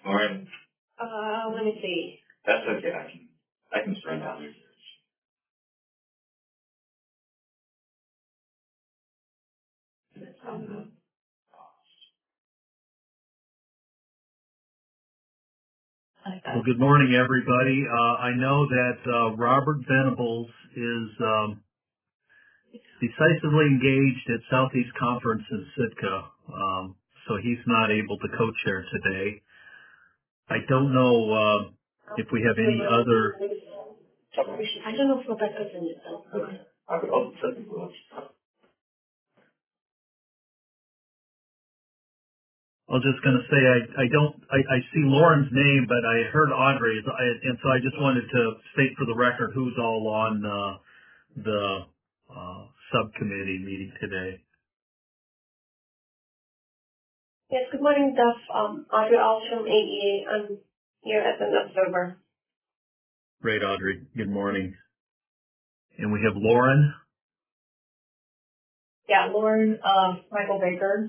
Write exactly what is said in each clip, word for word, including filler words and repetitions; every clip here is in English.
Lauren? Uh, let me see. That's okay, I can, I can just run down there. Um, Well, good morning, everybody. Uh, I know that uh, Robert Venables is um, decisively engaged at Southeast Conference in Sitka, um, so he's not able to co-chair today. I don't know uh, if we have any other. I don't know if Rebecca's in it though. Okay. I would also say Louis. I was just going to say I, I don't I, I see Lauren's name, but I heard Audrey's, I, and so I just wanted to state for the record who's all on uh, the uh, subcommittee meeting today. Yes, good morning, Duff. Um, Audrey Alstrom, A E A. I'm here as an observer. Great, Audrey. Good morning. And we have Lauren Yeah, Lauren, uh, Michael Baker.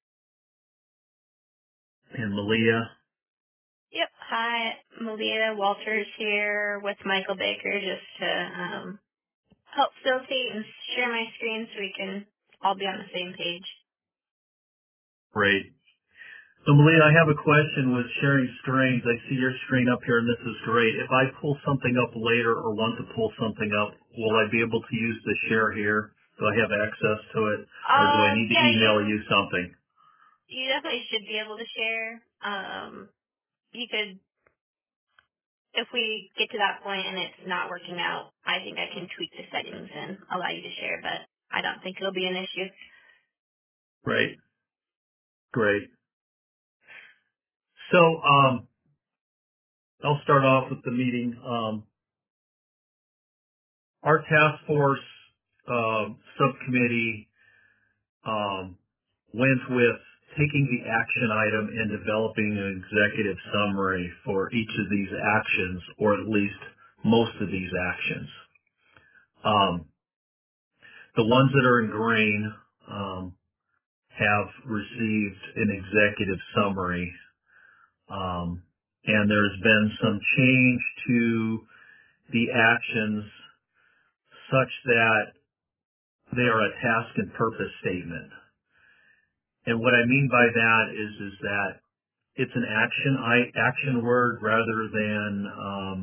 and Malia. Yep. Hi, Malia Walters here with Michael Baker just to um, help facilitate and share my screen so we can all be on the same page. Great. So Malia, I have a question with sharing screens. I see your screen up here, and this is great. If I pull something up later or want to pull something up, will I be able to use the share here? Do I have access to it, or do I Um, need to yeah, you email you something? you definitely should be able to share. Um, you could, if we get to that point and it's not working out, I think I can tweak the settings and allow you to share, but I don't think it'll be an issue. Great. Great. So um, I'll start off with the meeting. Um, our task force uh, subcommittee um, went with taking the action item and developing an executive summary for each of these actions, or at least most of these actions. Um, the ones that are in green um, have received an executive summary, um, and there's been some change to the actions such that they are a task and purpose statement. And what I mean by that is, is that it's an action I, action word rather than um,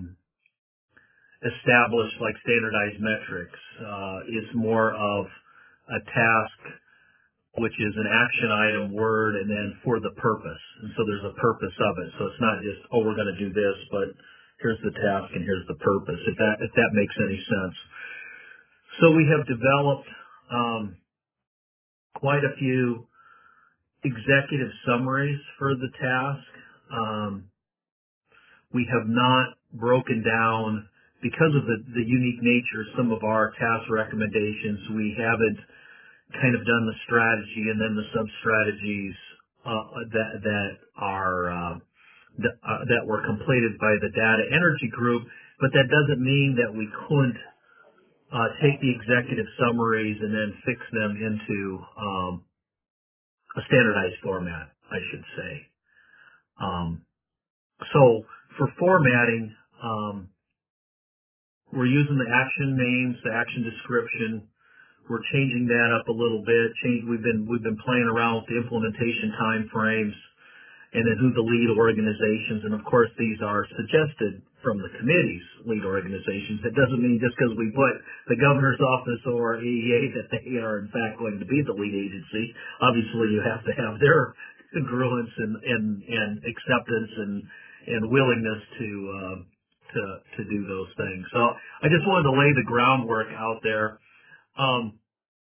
established like standardized metrics. Uh, it's more of a task, which is an action item word, and then for the purpose. And so there's a purpose of it. So it's not just, oh, we're going to do this, but here's the task and here's the purpose. If that if that makes any sense. So we have developed um, quite a few executive summaries for the task. Um, we have not broken down, because of the, the unique nature of some of our task recommendations, we haven't kind of done the strategy and then the sub-strategies uh, that, that are uh, that, uh, that were completed by the data energy group, but that doesn't mean that we couldn't uh, take the executive summaries and then fix them into um, a standardized format, I should say. Um, so for formatting, um, we're using the action names, the action description. We're changing that up a little bit. Change, we've been we've been playing around with the implementation time frames, and then who the lead organizations. And of course, these are suggested from the committee's lead organizations. It doesn't mean just because we put the governor's office or E E A that they are in fact going to be the lead agency. Obviously, you have to have their congruence and and, and acceptance and and willingness to uh, to to do those things. So I just wanted to lay the groundwork out there. Um,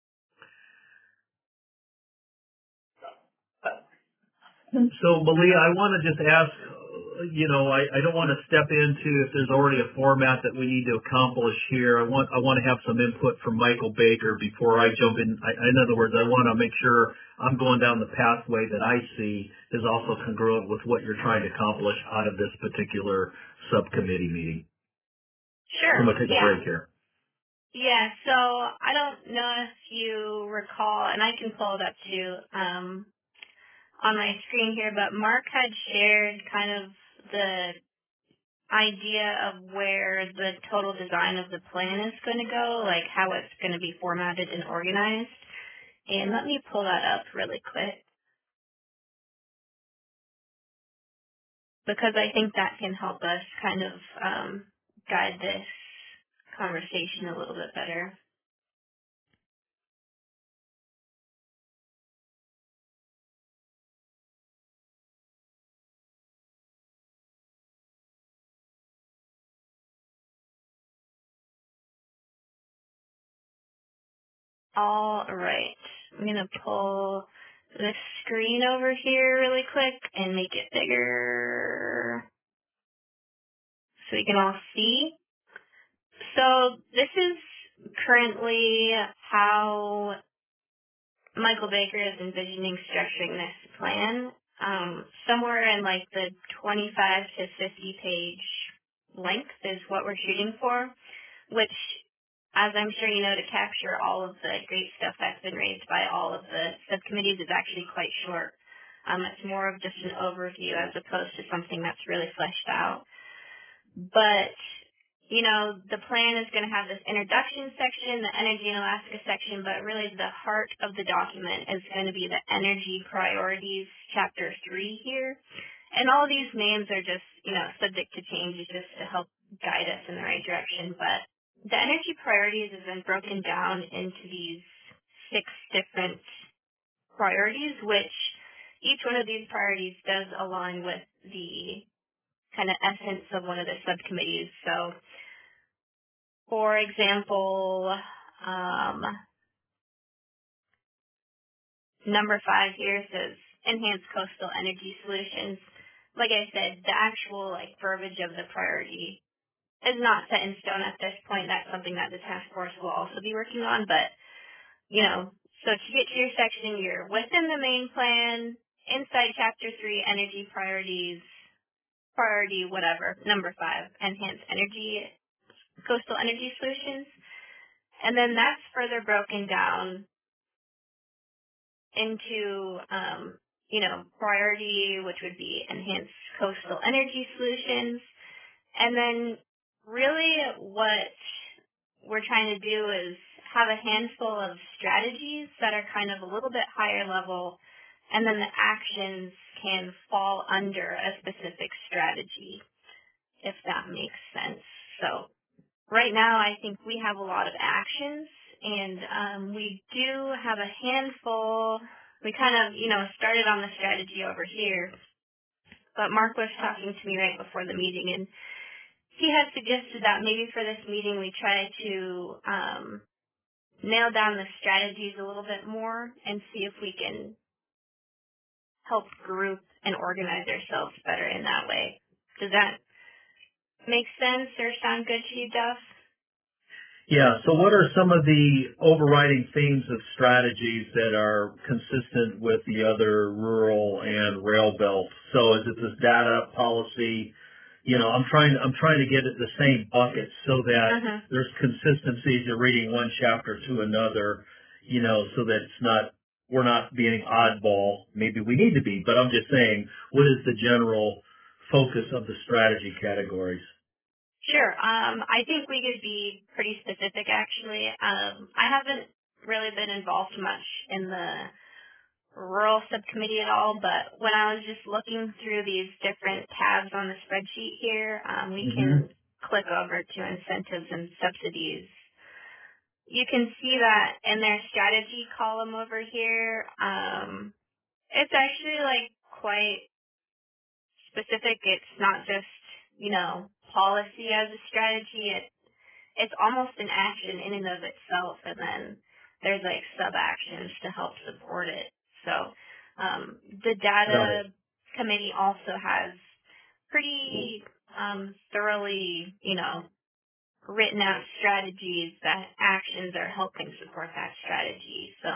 So, Malia, I want to just ask, uh, you know, I, I don't want to step into if there's already a format that we need to accomplish here. I want I want to have some input from Michael Baker before I jump in. I, in other words, I want to make sure I'm going down the pathway that I see is also congruent with what you're trying to accomplish out of this particular subcommittee meeting. I'm Sure. going to take a Yeah. break here. Yeah. So I don't know if you recall, and I can pull it up too. Um, on my screen here, but Mark had shared kind of the idea of where the total design of the plan is going to go, like how it's going to be formatted and organized. And let me pull that up really quick, because I think that can help us kind of um, guide this conversation a little bit better. All right. I'm going to pull the screen over here really quick and make it bigger so we can all see. So this is currently how Michael Baker is envisioning structuring this plan. Um, somewhere in like the twenty-five to fifty page length is what we're shooting for, which, as I'm sure you know, to capture all of the great stuff that's been raised by all of the subcommittees is actually quite short. Um, it's more of just an overview as opposed to something that's really fleshed out. But, you know, the plan is going to have this introduction section, the energy in Alaska section, but really the heart of the document is going to be the energy priorities, chapter three here. And all these names are just, you know, subject to change just to help guide us in the right direction. But the energy priorities has been broken down into these six different priorities, which each one of these priorities does align with the kind of essence of one of the subcommittees. So, for example, um, number five here says enhance coastal energy solutions. Like I said, the actual like verbiage of the priority is not set in stone at this point. That's something that the task force will also be working on. But, you know, so to get to your section, you're within the main plan, inside chapter three, energy priorities, priority whatever, number five, enhance energy, coastal energy solutions. And then that's further broken down into, um, you know, priority, which would be enhance coastal energy solutions. And then really what we're trying to do is have a handful of strategies that are kind of a little bit higher level, and then the actions can fall under a specific strategy, if that makes sense. So right now, I think we have a lot of actions, and um, we do have a handful. We kind of, you know, started on the strategy over here, but Mark was talking to me right before the meeting, and he had suggested that maybe for this meeting we try to um, nail down the strategies a little bit more and see if we can help group and organize ourselves better in that way. Does that make sense or sound good to you, Duff? Yeah, so what are some of the overriding themes of strategies that are consistent with the other rural and rail belts? So is it this data policy? You know, I'm trying I'm trying to get at the same bucket so that Uh-huh. there's consistency as you're reading one chapter to another, you know, so that it's not we're not being oddball. Maybe we need to be, but I'm just saying, what is the general focus of the strategy categories? Sure. Um, I think we could be pretty specific, actually. Um, I haven't really been involved much in the rural subcommittee at all, but when I was just looking through these different tabs on the spreadsheet here, um, we Mm-hmm. can click over to incentives and subsidies. You can see that in their strategy column over here. Um, it's actually like quite specific. It's not just, you know, policy as a strategy. It it's almost an action in and of itself, and then there's like sub actions to help support it. So um, the data committee also has pretty um, thoroughly, you know, written out strategies that actions are helping support that strategy. So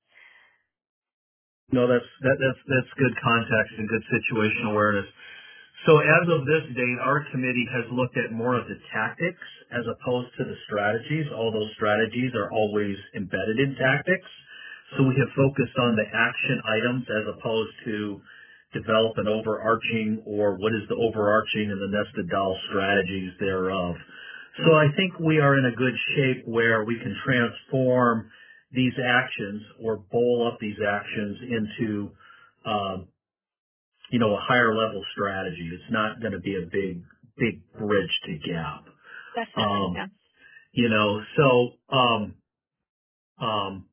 No, that's that, that's that's good context and good situation awareness. So as of this date, our committee has looked at more of the tactics as opposed to the strategies, although strategies are always embedded in tactics. So we have focused on the action items as opposed to develop an overarching or what is the overarching and the nested doll strategies thereof. So I think we are in a good shape where we can transform these actions or bowl up these actions into, um, you know, a higher level strategy. It's not going to be a big, big bridge to gap. Definitely, Um, yeah. you know, so, um, um,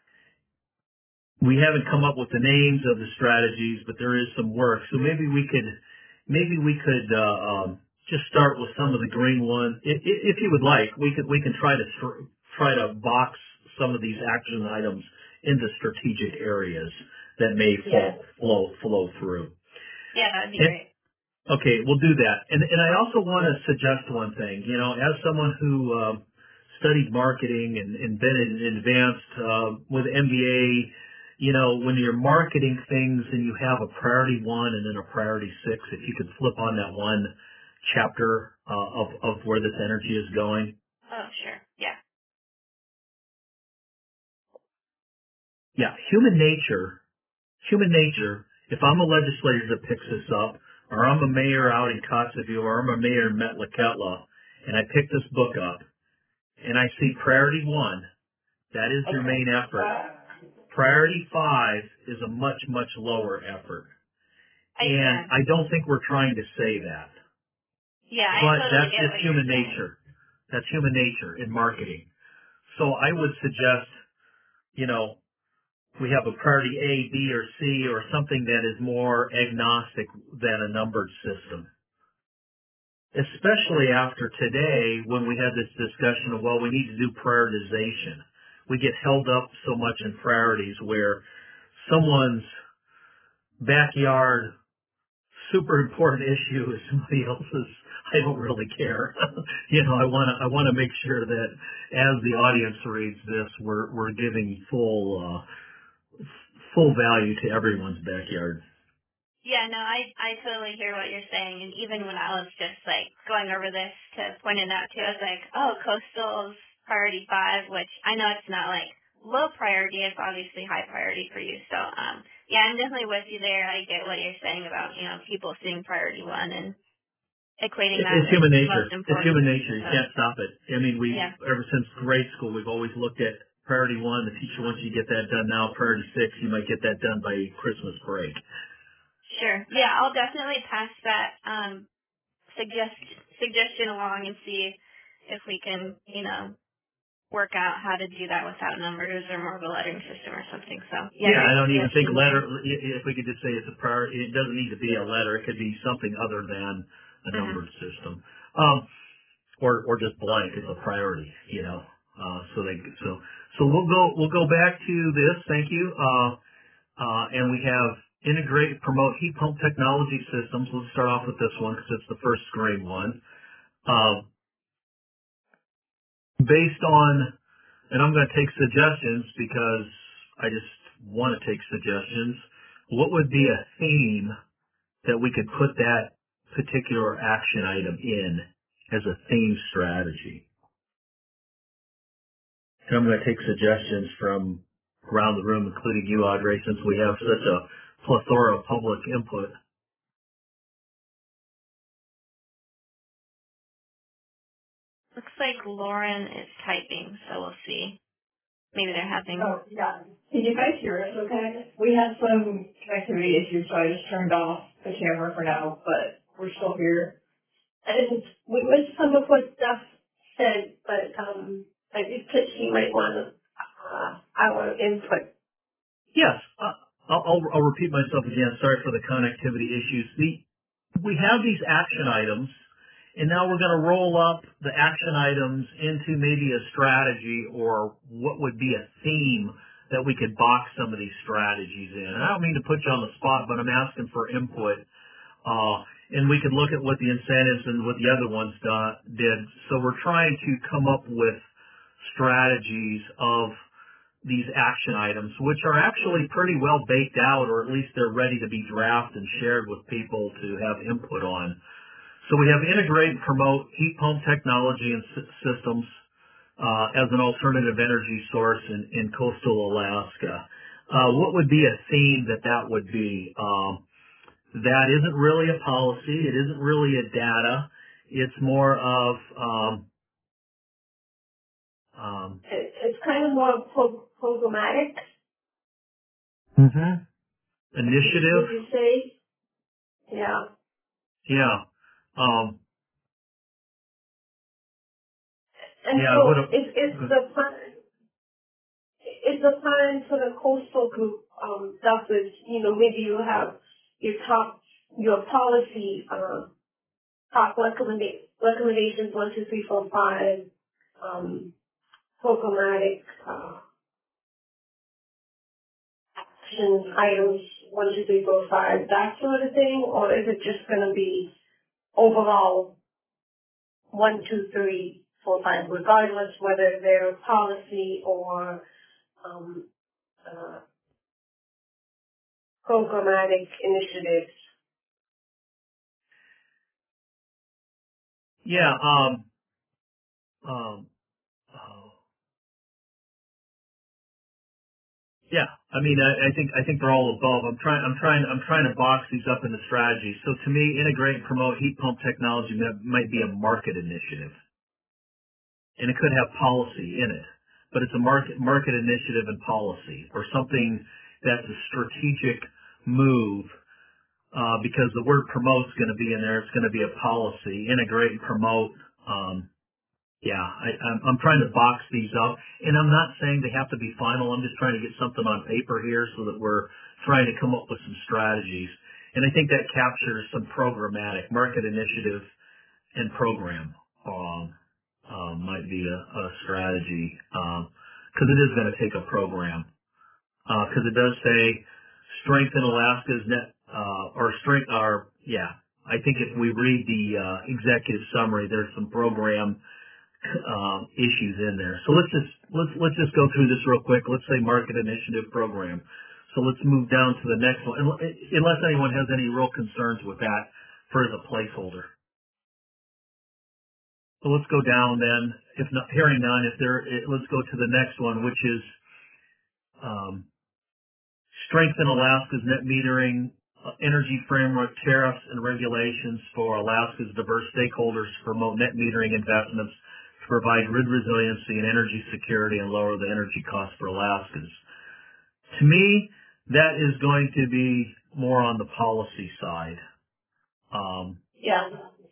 we haven't come up with the names of the strategies, but there is some work. So maybe we could, maybe we could, uh, um, just start with some of the green ones. If, if you would like, we could, we can try to, str- try to box some of these action items into strategic areas that may Yeah. fall, flow, flow through. Yeah, that'd be And, great. okay, we'll do that. And, and I also want to suggest one thing. You know, as someone who um, studied marketing and, and been in, advanced uh, with M B A, you know, when you're marketing things and you have a priority one and then a priority six, if you could flip on that one chapter uh, of, of where this energy is going. Oh, sure. Yeah. Yeah, human nature, human nature, if I'm a legislator that picks this up, or I'm a mayor out in Kotzebue, or I'm a mayor in Metlakatla, and I pick this book up, and I see priority one, that is your main effort. Priority five is a much, much lower effort. I And yeah. I don't think we're trying to say that. Yeah, I But totally that's get just what you're human saying. nature. That's human nature in marketing. So I would suggest, you know, we have a priority A, B, or C, or something that is more agnostic than a numbered system. Especially after today when we had this discussion of, well, we need to do prioritization. We get held up so much in priorities where someone's backyard super important issue is somebody else's. I don't really care. you know, I want to I want to make sure that as the audience reads this, we're we're giving full uh, full value to everyone's backyard. Yeah, no, I I totally hear what you're saying, and even when I was just like going over this to point it out too, I was like, oh, coastal's priority five, which I know it's not like low priority, it's obviously high priority for you. So, um, yeah, I'm definitely with you there. I get what you're saying about you know people seeing priority one and equating It- that It's with human nature. most It's human important. nature. You So, can't stop it. I mean, we yeah, ever since grade school, we've always looked at priority one. The teacher wants you to get that done now. Priority six, you might get that done by Christmas break. sure. Yeah, I'll definitely pass that um suggest suggestion along and see if we can you know work out how to do that without numbers or more of a lettering system or something. So yeah, Yeah, great I don't even think suggestion there. letter. If we could just say it's a priority, it doesn't need to be a letter. It could be something other than a Hmm. numbered system, um, or or just blank. It's a priority, you know. Uh, so they so so we'll go we'll go back to this. Thank you. Uh, uh, and we have integrate promote heat pump technology systems. Let's start off with this one because it's the first screen one. Uh, based on, and I'm going to take suggestions because I just want to take suggestions. What would be a theme that we could put that particular action item in as a theme strategy? And I'm going to take suggestions from around the room, including you, Audrey, since we have such a plethora of public input. Looks like Lauren is typing, so we'll see. Maybe they're having. Oh, yeah. Can you guys hear us okay? We had some connectivity issues, so I just turned off the camera for now, but we're still here. And we missed some of what Steph said, but um, I just think he might want to, uh, our input. Yes, uh, I'll, I'll, I'll repeat myself again. Sorry for the connectivity issues. The, we have these action items, and now we're going to roll up the action items into maybe a strategy or what would be a theme that we could box some of these strategies in. And I don't mean to put you on the spot, but I'm asking for input. Uh, and we can look at what the incentives and what the other ones do, did. So we're trying to come up with strategies of these action items, which are actually pretty well baked out, or at least they're ready to be drafted and shared with people to have input on. So we have integrate and promote heat pump technology and s- systems uh, as an alternative energy source in, in coastal Alaska. Uh, what would be a theme that that would be? Um, that isn't really a policy. It isn't really a data. It's more of um, um, It, it's kind of more pro- programmatic. mhm. Would initiative. would you say? Yeah. Yeah. Um, And yeah. What? so A, is is the plan is the plan for the coastal group um stuff is, you know, maybe you have your top your policy um top recommenda- recommendations one, two, three, four, five, um programmatic uh action items one, two, three, four, five, that sort of thing, or is it just gonna be overall one, two, three, four, five, regardless whether they're policy or um, uh, programmatic initiatives? yeah. Um, um, uh, yeah. I mean, I, I think I think they're all above. I'm trying. I'm trying. I'm trying to box these up into strategies. So to me, integrate and promote heat pump technology that might be a market initiative, and it could have policy in it, but it's a market market initiative and policy, or something that's a strategic move. Uh, because the word promote's going to be in there. It's going to be a policy. Integrate and promote. Um, Yeah, I, I'm, I'm trying to box these up, and I'm not saying they have to be final. I'm just trying to get something on paper here so that we're trying to come up with some strategies. And I think that captures some programmatic market initiative and program um, um, might be a, a strategy because it is going to take a program because it does say strengthen Alaska's net uh, or strength or yeah. I think if we read the uh, executive summary, there's some program um, issues in there. So let's just let's let's just go through this real quick. Let's say market initiative program. So let's move down to the next one, unless anyone has any real concerns with that for the placeholder. So let's go down then. If not hearing none, if there, let's go to the next one, which is um, strengthen Alaska's net metering uh, energy framework tariffs and regulations for Alaska's diverse stakeholders to promote net metering investments to provide grid resiliency and energy security and lower the energy costs for Alaskans. To me, that is going to be more on the policy side. Um, Yeah.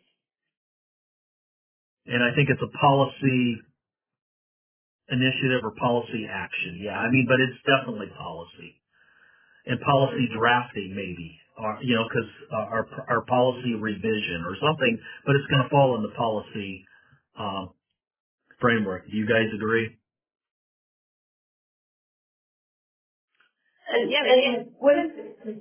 and I think it's a policy initiative or policy action. Yeah, I mean, but it's definitely policy. And policy drafting maybe, or, you know, because uh, our our policy revision or something, but it's going to fall in the policy uh, framework. Do you guys agree? And, Yeah, but yeah. and what is,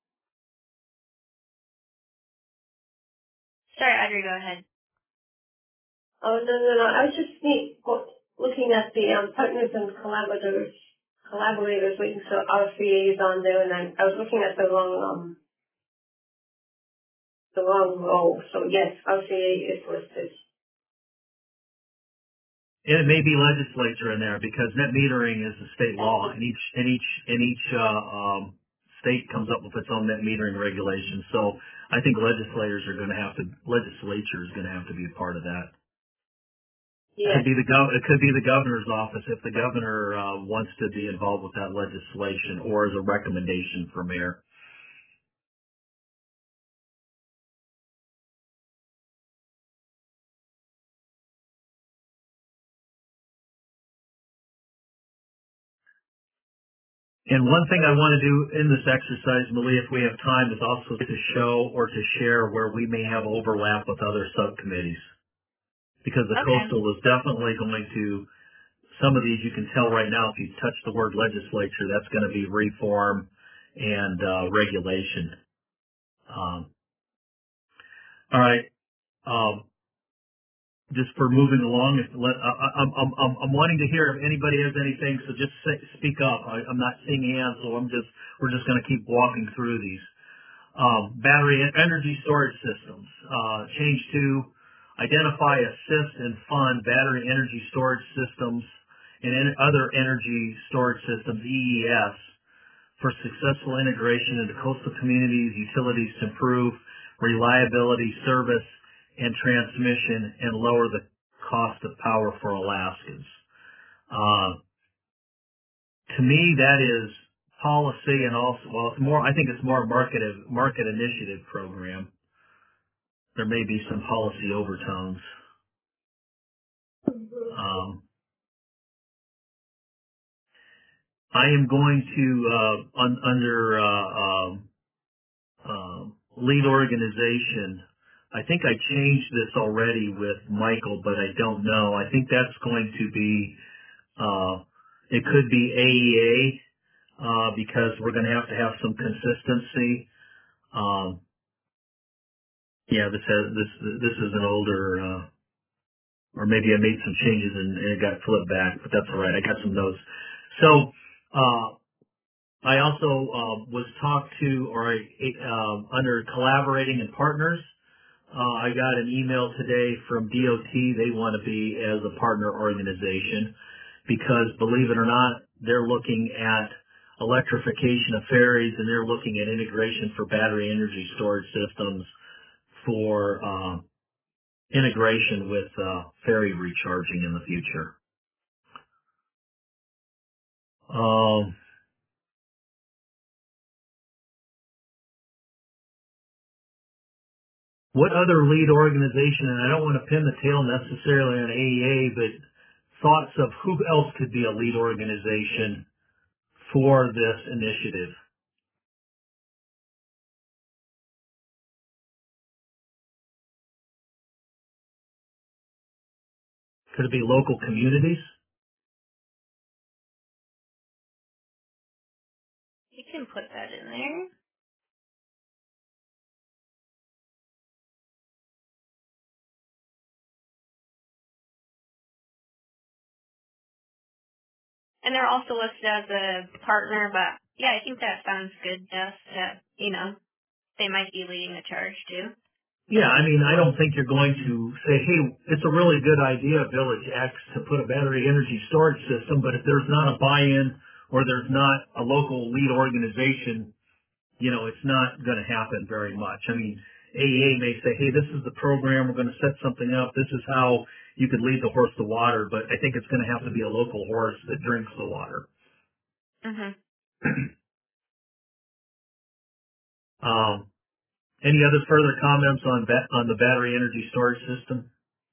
Sorry, Audrey, go ahead. oh, no, no, no, I was just need, looking at the um, partners and collaborators, collaborators waiting for R C As on there, and I, I was looking at the wrong, um, the wrong row. So yes, R C A is listed. And it may be legislature in there because net metering is a state law, and each and each and each uh, um, state comes up with its own net metering regulations. So I think legislators are going to have to legislature is going to have to be a part of that. It could Yes. be the gov- it could be the governor's office if the governor uh, wants to be involved with that legislation or as a recommendation for mayor. And one thing I want to do in this exercise, Malia, if we have time, is also to show or to share where we may have overlap with other subcommittees. Because the Okay. coastal is definitely going to, some of these you can tell right now if you touch the word legislature, that's going to be reform and uh, regulation. Um, all right. Um, just for moving along, if let, I, I- I'm, I'm, I'm I'm wanting to hear if anybody has anything, so just say, speak up. I, I'm not seeing hands, so I'm just, we're just going to keep walking through these. Um, battery and energy storage systems. Uh, change to identify, assist, and fund battery energy storage systems and en- other energy storage systems, E E S, for successful integration into coastal communities, utilities to improve reliability, service, and transmission, and lower the cost of power for Alaskans. Uh, to me, that is policy and also, well, it's more, I think it's more market, market initiative program. There may be some policy overtones. Um, I am going to, uh, un, under, uh, um, uh, lead organization, I think I changed this already with Michael, but I don't know. I think that's going to be, uh, it could be A E A, uh, because we're going to have to have some consistency. Um, yeah, this has, this, this is an older, uh, or maybe I made some changes and, and it got flipped back, but that's all right. I got some notes. So, uh, I also, uh, was talked to, or I, uh, under collaborating and partners, uh, I got an email today from D O T. They want to be as a partner organization because, believe it or not, they're looking at electrification of ferries and they're looking at integration for battery energy storage systems for, uh, integration with uh, ferry recharging in the future. Um, what other lead organization, and I don't want to pin the tail necessarily on A E A, but thoughts of who else could be a lead organization for this initiative? Could it be local communities? You can put that in there. And they're also listed as a partner, but yeah, I think that sounds good, Jess, that, you know, they might be leading the charge too. Yeah, I mean, I don't think you're going to say, hey, it's a really good idea, Village X, to put a battery energy storage system, but if there's not a buy-in or there's not a local lead organization, you know, it's not going to happen very much. I mean, A E A may say, hey, this is the program, we're going to set something up, this is how you could lead the horse to water, but I think it's going to have to be a local horse that drinks the water. Mm-hmm. um, any other further comments on ba- on the battery energy storage system?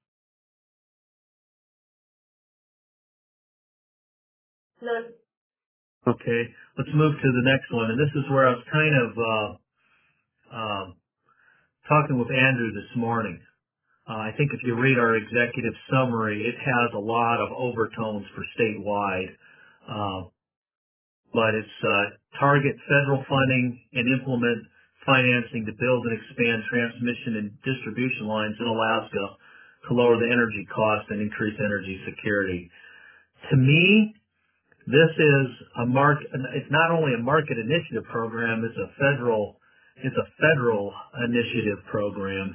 None. Okay, let's move to the next one, and this is where I was kind of uh, uh, talking with Andrew this morning. Uh, I think if you read our executive summary, it has a lot of overtones for statewide, uh, but it's uh, target federal funding and implement financing to build and expand transmission and distribution lines in Alaska to lower the energy cost and increase energy security. To me, this is a mark. It's not only a market initiative program; it's a federal. It's a federal initiative program.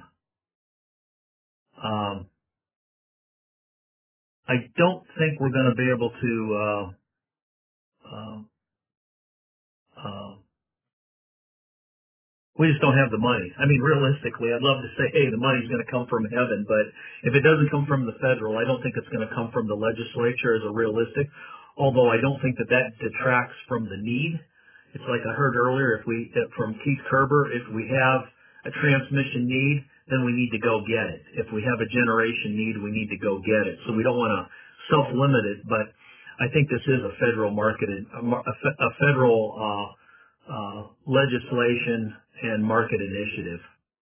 Um, I don't think we're going to be able to. Uh, uh, uh, we just don't have the money. I mean, realistically, I'd love to say, hey, the money's going to come from heaven, but if it doesn't come from the federal, I don't think it's going to come from the legislature as a realistic. Although I don't think that that detracts from the need. It's like I heard earlier, if we if from Keith Kerber, if we have a transmission need, then we need to go get it. If we have a generation need, we need to go get it. So we don't want to self-limit it, but I think this is a federal market, a, mar- a, fe- a federal uh, uh, legislation and market initiative.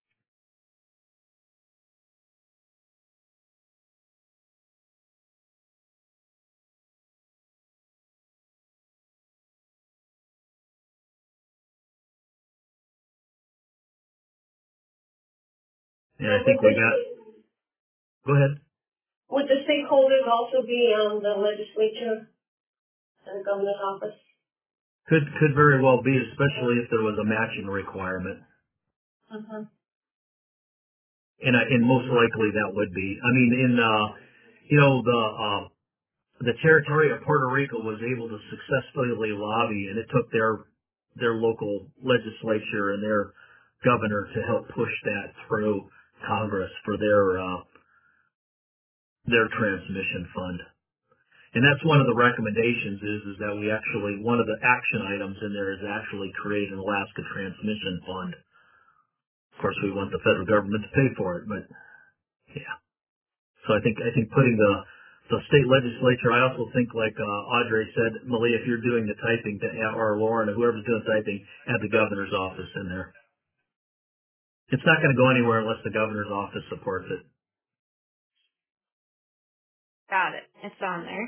And I think we got. Go ahead. Would the stakeholders also be on the legislature and the governor's office? Could could very well be, especially if there was a matching requirement. Uh-huh. And I, and most likely that would be. I mean, in uh, you know, the uh, the territory of Puerto Rico was able to successfully lobby, and it took their their local legislature and their governor to help push that through Congress for their uh, their transmission fund. And that's one of the recommendations is is that we actually one of the action items in there is actually create an Alaska Transmission Fund. Of course, we want the federal government to pay for it, but yeah. So I think I think putting the the state legislature. I also think, like uh, Audrey said, Malia, if you're doing the typing, to, or Lauren, or whoever's doing the typing, add the governor's office in there. It's not going to go anywhere unless the governor's office supports it. Got it. It's on there.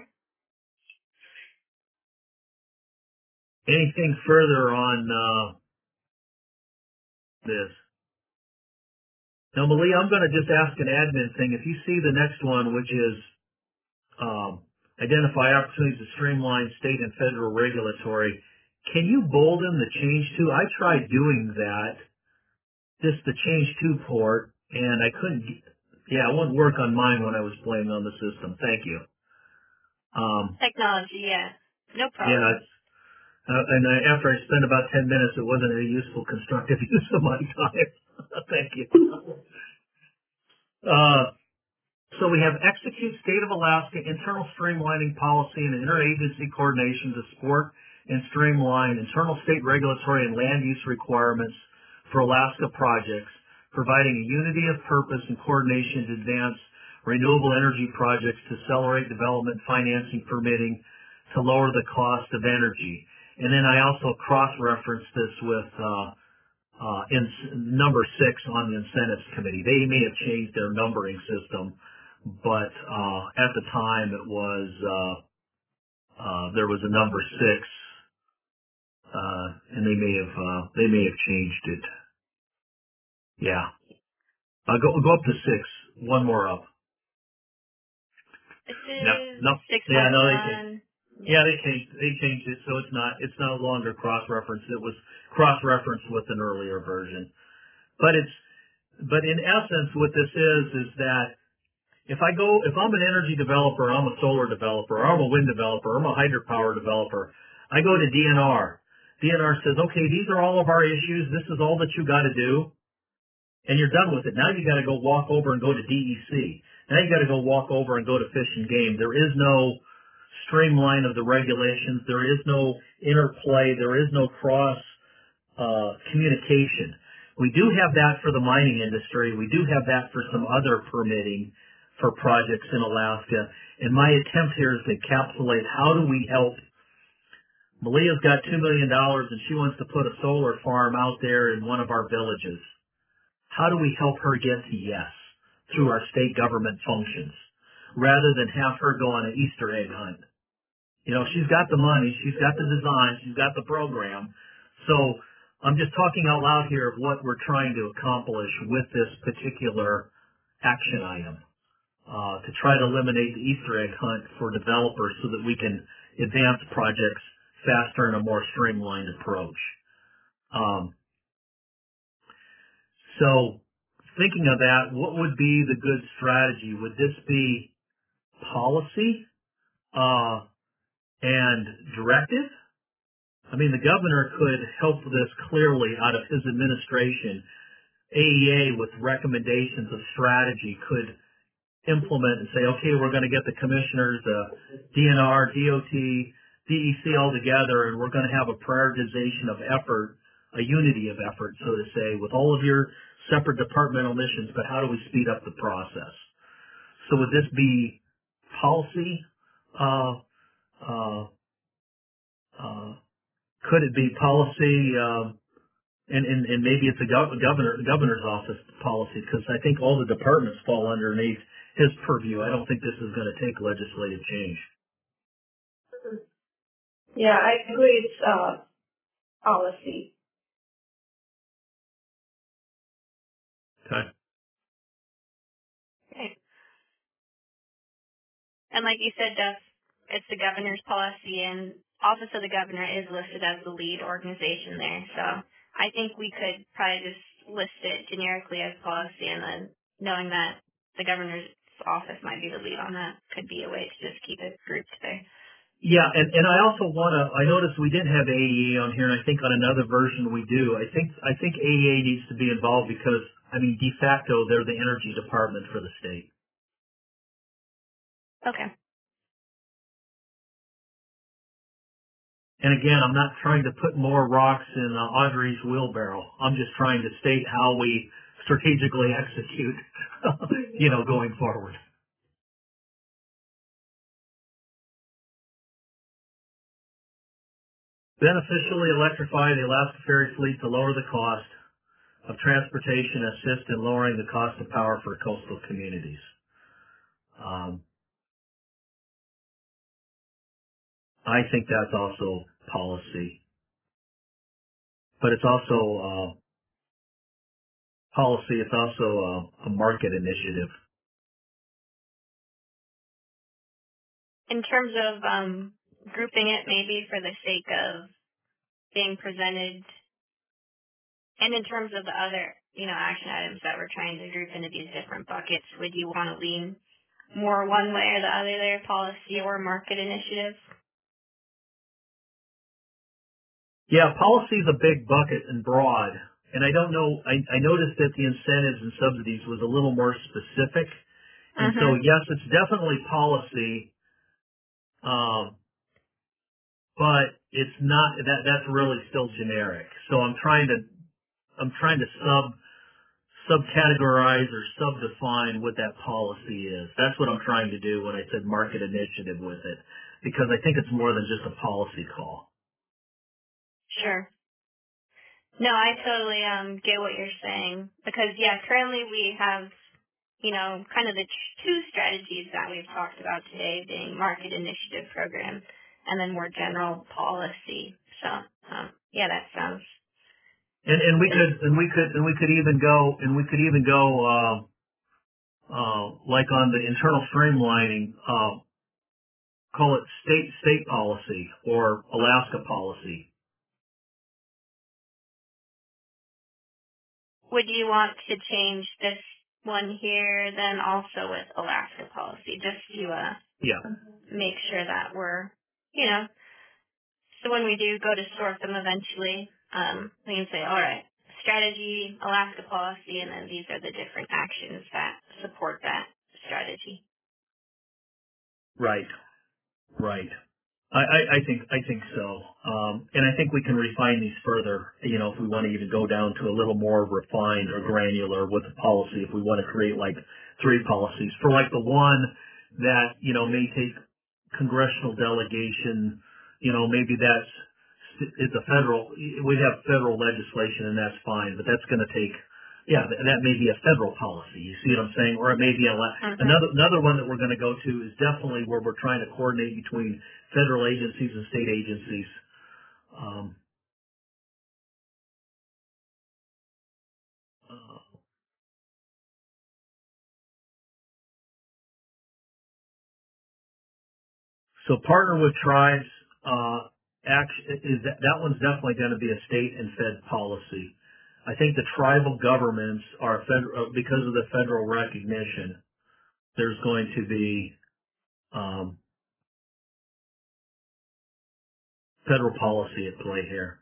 Anything further on uh, this? Now, Malia, I'm going to just ask an admin thing. If you see the next one, which is um, identify opportunities to streamline state and federal regulatory, can you bolden the change to? I tried doing that, just the change to port, and I couldn't. Yeah, it wouldn't work on mine when I was playing on the system. Thank you. Um, Technology, yeah. No yeah, problem. uh, and I, after I spent about ten minutes, it wasn't a useful, constructive use of my time. Thank you. Uh, So we have execute State of Alaska internal streamlining policy and interagency coordination to support and streamline internal state regulatory and land use requirements for Alaska projects, providing a unity of purpose and coordination to advance renewable energy projects to accelerate development, financing, permitting, to lower the cost of energy. And then I also cross-referenced this with uh, uh, in number six on the incentives committee. They may have changed their numbering system, but uh, at the time it was uh, uh, there was a number six, uh, and they may have uh, they may have changed it. Yeah, uh, go go up to six. One more up. This No, is no, six yeah, point no, they changed. one. Yeah, they changed they changed it, so it's not it's no longer cross referenced. It was cross referenced with an earlier version, but it's but in essence, what this is is that If I go, if I'm an energy developer, I'm a solar developer, or I'm a wind developer, or I'm a hydropower developer, I go to D N R. D N R says, okay, these are all of our issues. This is all that you got to do, and you're done with it. Now you got to go walk over and go to D E C. Now you got to go walk over and go to Fish and Game. There is no streamline of the regulations. There is no interplay. There is no cross uh, communication. We do have that for the mining industry. We do have that for some other permitting for projects in Alaska. And my attempt here is to encapsulate how do we help. Malia's got two million dollars and she wants to put a solar farm out there in one of our villages. How do we help her get to yes through our state government functions rather than have her go on an Easter egg hunt? You know, she's got the money, she's got the design, she's got the program. So I'm just talking out loud here of what we're trying to accomplish with this particular action item, uh, to try to eliminate the Easter egg hunt for developers so that we can advance projects faster in a more streamlined approach. Um, so thinking of that, what would be the good strategy? Would this be policy uh, and directive? I mean, the governor could help this clearly out of his administration. A E A with recommendations of strategy could implement and say, okay, we're going to get the commissioners, uh, D N R, D O T, D E C all together, and we're going to have a prioritization of effort, a unity of effort, so to say, with all of your separate departmental missions, but how do we speed up the process? So would this be policy? Uh, uh, uh, could it be policy? Uh, And, and, and maybe it's a gov- governor, governor's office policy, because I think all the departments fall underneath his purview. I don't think this is going to take legislative change. Yeah, I agree. It's uh, policy. Okay. Okay. And like you said, Jeff, it's the governor's policy, and Office of the Governor is listed as the lead organization there. So I think we could probably just list it generically as policy, and then knowing that the governor's office might be the lead on that could be a way to just keep it grouped there. Yeah, and, and I also want to, I noticed we didn't have A E A on here, and I think on another version we do. I think, I think A E A needs to be involved because, I mean, de facto, they're the energy department for the state. Okay. And again, I'm not trying to put more rocks in uh, Audrey's wheelbarrow. I'm just trying to state how we strategically execute, you know, going forward. Beneficially electrify the Alaska Ferry fleet to lower the cost of transportation, assist in lowering the cost of power for coastal communities. Um, I think that's also policy, but it's also uh, policy. It's also a, a market initiative. In terms of um, grouping it, maybe for the sake of being presented, and in terms of the other, you know, action items that we're trying to group into these different buckets, would you want to lean more one way or the other there, policy or market initiative? Yeah, policy is a big bucket and broad, and I don't know. I, I noticed that the incentives and subsidies was a little more specific, and so Mm-hmm. yes, it's definitely policy, um, but it's not. That that's really still generic. So I'm trying to I'm trying to sub subcategorize or subdefine what that policy is. That's what I'm trying to do when I said market initiative with it, because I think it's more than just a policy call. Sure. No, I totally um get what you're saying because yeah, currently we have, you know, kind of the t- two strategies that we've talked about today being market initiative program and then more general policy. So, um, yeah, that sounds And and we good. could and we could and we could even go and we could even go uh, uh, like on the internal streamlining, uh, call it state state policy or Alaska policy. Would you want to change this one here then also with Alaska policy just to uh, Yeah, make sure that we're, you know, so when we do go to sort them eventually, um, we can say, all right, strategy, Alaska policy, and then these are the different actions that support that strategy. right, right. I, I, I think I think so, um, and I think we can refine these further. You know, if we want to even go down to a little more refined or granular with the policy, if we want to create like three policies for like the one that you know may take congressional delegation, you know, maybe that's it's a federal. We have federal legislation, and that's fine, but that's going to take. Yeah, that that may be a federal policy. You see what I'm saying? Or it may be a, la- Mm-hmm. another another one that we're going to go to is definitely where we're trying to coordinate between federal agencies and state agencies. Um, uh, so partner with tribes. Uh, act, is that, that one's definitely going to be a state and fed policy. I think the tribal governments are federal because of the federal recognition. There's going to be um, federal policy at play here.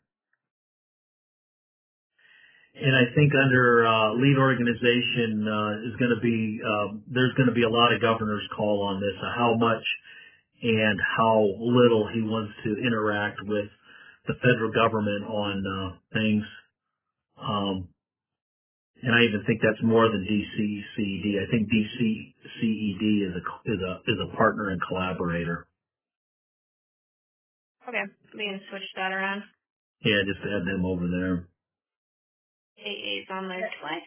And I think under uh, lead organization uh, is going to be um, there's going to be a lot of governor's call on this, uh, how much and how little he wants to interact with the federal government on uh, things. Um, and I even think that's more than D C C E D. I think D C C E D is a is a is a partner and collaborator. Okay, we can switch that around. Yeah, just add them over there. A A's on there twice.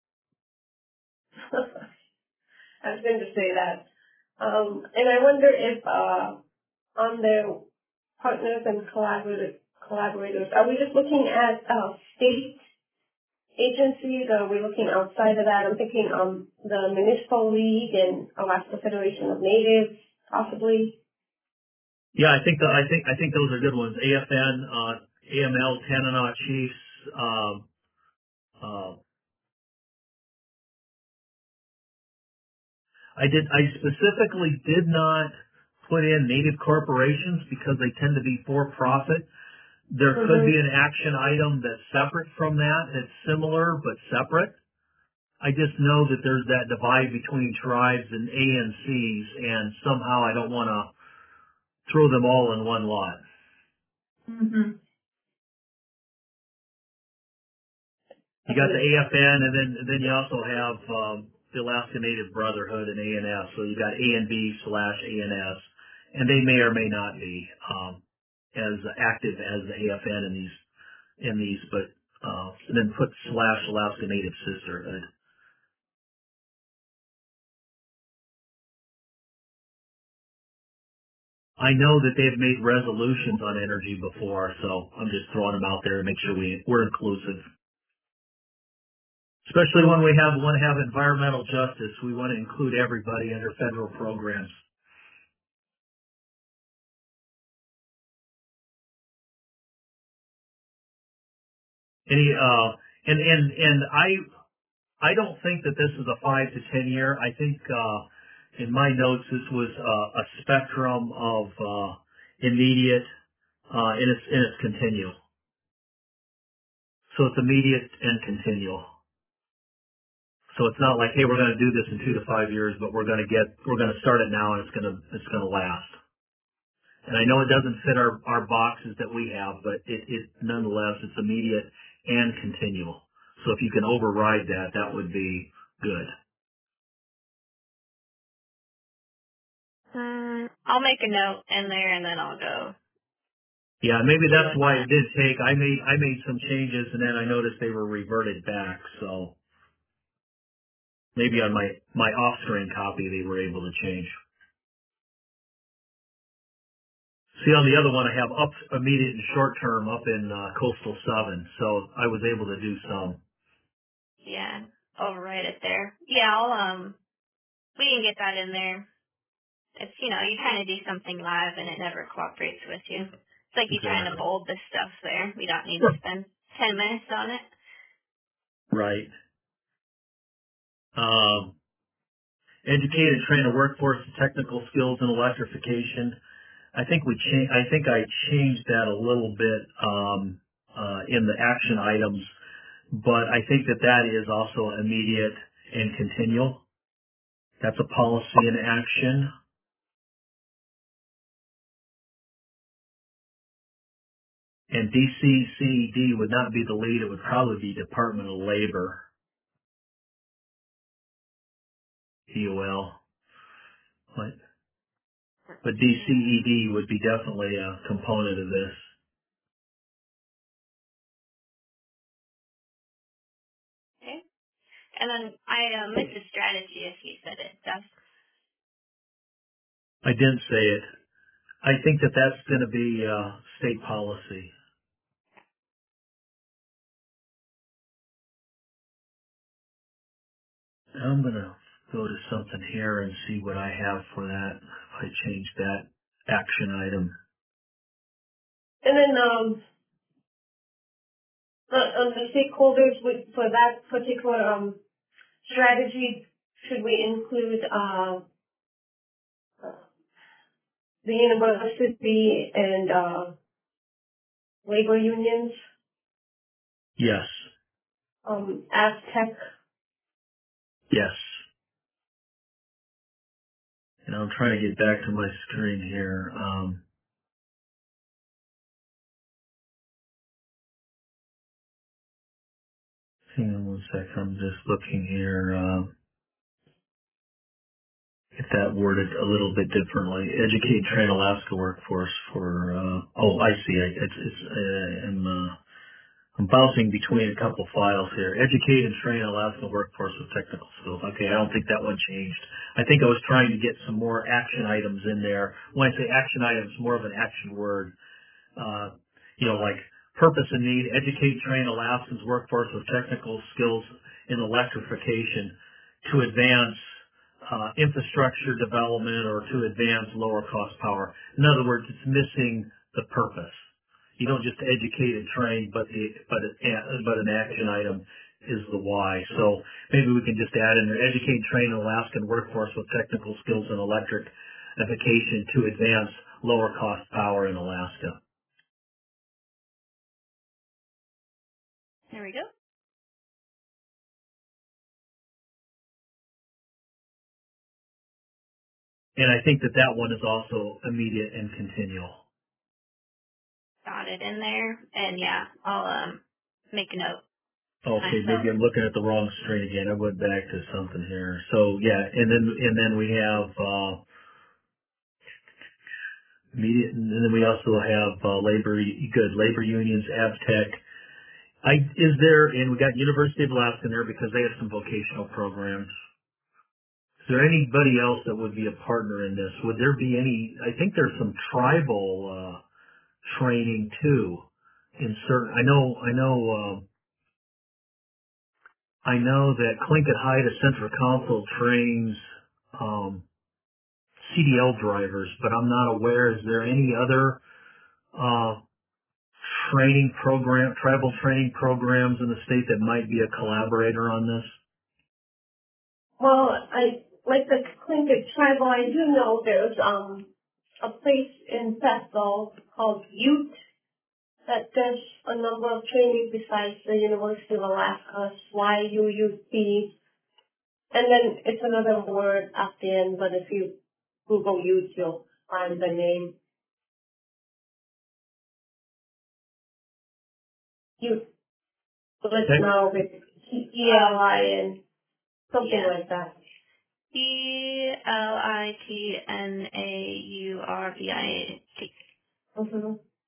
I was going to say that. Um, and I wonder if uh, on the partners and collaborators, collaborators, are we just looking at uh, state agencies, or are we looking outside of that? I'm thinking um, the Municipal League and Alaska Federation of Natives, possibly. Yeah, I think the, I think I think those are good ones. A F N, uh, A M L, Tanana Chiefs. Um, uh, I did. I specifically did not put in native corporations because they tend to be for-profit. There could Mhm. be an action item that's separate from that, that's similar but separate. I just know that there's that divide between tribes and A N Cs, and somehow I don't want to throw them all in one lot. Mhm. You got the A F N, and then then you also have um, the Alaska Native Brotherhood and A N S. So you got A N B slash A N S, and they may or may not be um, as active as the A F N in these in these, but uh, and then put slash Alaska Native Sisterhood. I know that they've made resolutions on energy before, so I'm just throwing them out there to make sure we we're inclusive. Especially when we have want to have environmental justice, we want to include everybody under federal programs. Any uh, and and and I I don't think that this is a five to ten year. I think uh, in my notes this was uh, a spectrum of uh, immediate uh, and it's and it's continual. So it's immediate and continual. So it's not like, hey, we're going to do this in two to five years, but we're going to get, we're going to start it now and it's going to, it's going to last. And I know it doesn't fit our, our boxes that we have, but it, it nonetheless, it's immediate and continual. So if you can override that, that would be good. Um, I'll make a note in there and then I'll go Yeah, maybe do that's with why that. it did take, I made, I made some changes and then I noticed they were reverted back. So maybe on my, my off-screen copy, they were able to change. See, on the other one, I have up immediate and short term up in uh, coastal seven, so I was able to do some. Yeah, override it there. Yeah, I'll, um, we can get that in there. It's, you know, you kind of do something live and it never cooperates with you. It's like you trying to Exactly. bold this stuff there. We don't need to Sure. spend ten minutes on it. Right. Um, educate and train a workforce in technical skills and electrification. I think we cha- I think I changed that a little bit um, uh, in the action items, but I think that that is also immediate and continual. That's a policy in action. And D C C E D would not be the lead, it would probably be Department of Labor, D O L. But, but D C E D would be definitely a component of this. Okay. And then I uh, missed the strategy if you said it. That's, I didn't say it. I think that that's going to be uh, state policy. I'm going to go to something here and see what I have for that. If I change that action item. And then um, uh, um, the stakeholders with, for that particular um strategy, should we include uh, uh, the university and uh, labor unions, Yes. um, Aztec? Yes. And I'm trying to get back to my screen here. Um, hang on one sec. I'm just looking here. Um, If that worded a little bit differently, educate, train Alaska workforce for. Uh, oh, I see. I, it's, it's uh, I'm, uh, I'm bouncing between a couple files here. Educate and train Alaska workforce with technical skills. Okay, I don't think that one changed. I think I was trying to get some more action items in there. When I say action items, more of an action word. Uh, you know, like purpose and need, educate, train Alaskans workforce with technical skills in electrification to advance uh, infrastructure development or to advance lower cost power. In other words, it's missing the purpose. You don't just educate and train, but the but it, but an action item is the why. So maybe we can just add in there, educate, train Alaskan workforce with technical skills in electric. identification to advance lower cost power in Alaska. There we go. And I think that that one is also immediate and continual. Got it in there. And yeah, I'll um make a note. Okay, maybe I'm looking at the wrong screen again. I went back to something here. So yeah, and then and then we have uh, immediate, and then we also have uh, labor good labor unions, ABTEC. I is there, and we got University of Alaska in there because they have some vocational programs. Is there anybody else that would be a partner in this? Would there be any? I think there's some tribal uh, training too. In certain, I know, I know, uh, I know that Clinket Haida Central Council trains um, C D L drivers, but I'm not aware. Is there any other uh, training program, tribal training programs in the state that might be a collaborator on this? Well, I, like the Clinket Tribal, I do know there's, um, a place in Bethel called Ute that does a number of training besides the University of Alaska's Y U U T. And then it's another word at the end, but if you Google Ute, you'll find the name. Ute. So it's Okay. now with E L I N, something Yeah. like that. E L I T N A U R V I T. Mm-hmm.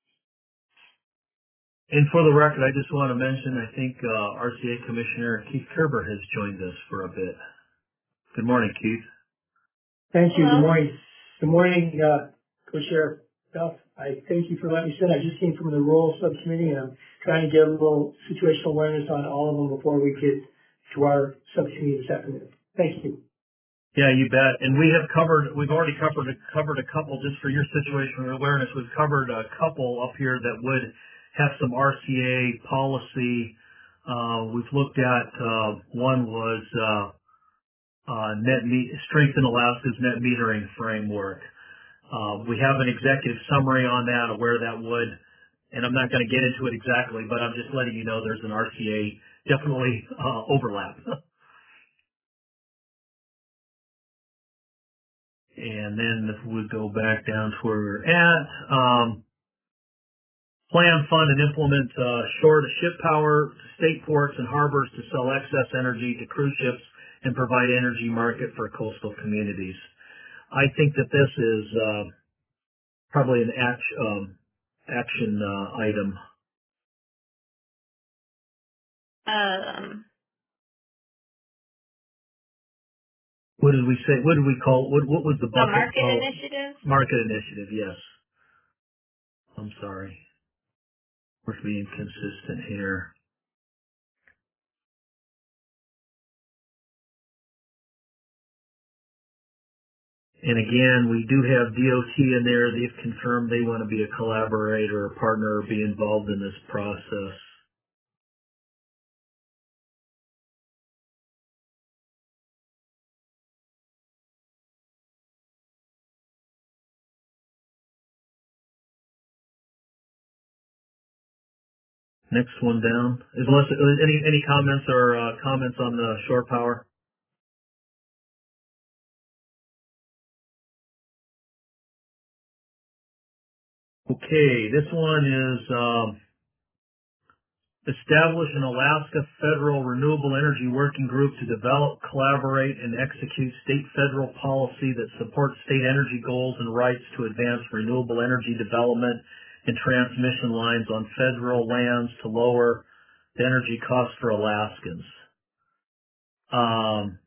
And for the record, I just want to mention, I think uh, R C A Commissioner Keith Kerber has joined us for a bit. Good morning, Keith. Thank you. Good Hello. morning. Good morning, uh, Co-Chair Duff. I thank you for letting me sit. I just came from the rural subcommittee, and I'm trying to get a little situational awareness on all of them before we get to our subcommittee this afternoon. Thank you. Yeah, you bet. And we have covered, we've already covered, covered a couple, just for your situational awareness, we've covered a couple up here that would have some R C A policy. Uh, we've looked at, uh, one was, uh, uh, net me- strengthen Alaska's net metering framework. Uh, we have an executive summary on that of where that would, and I'm not going to get into it exactly, but I'm just letting you know there's an R C A definitely, uh, overlap. And then if we go back down to where we're at, um, plan, fund, and implement uh, shore to ship power to state ports and harbors to sell excess energy to cruise ships and provide energy market for coastal communities. I think that this is uh, probably an act, um, action uh, item. Um, What did we say? What did we call? What What was the the bucket market called? initiative. Market initiative. Yes. I'm sorry. We're being consistent here. And again, we do have D O T in there. They've confirmed they want to be a collaborator or partner or be involved in this process. Next one down. Unless any any comments or uh, comments on the shore power? Okay, this one is um, establish an Alaska Federal Renewable Energy Working Group to develop, collaborate, and execute state-federal policy that supports state energy goals and rights to advance renewable energy development and transmission lines on federal lands to lower the energy costs for Alaskans. Um,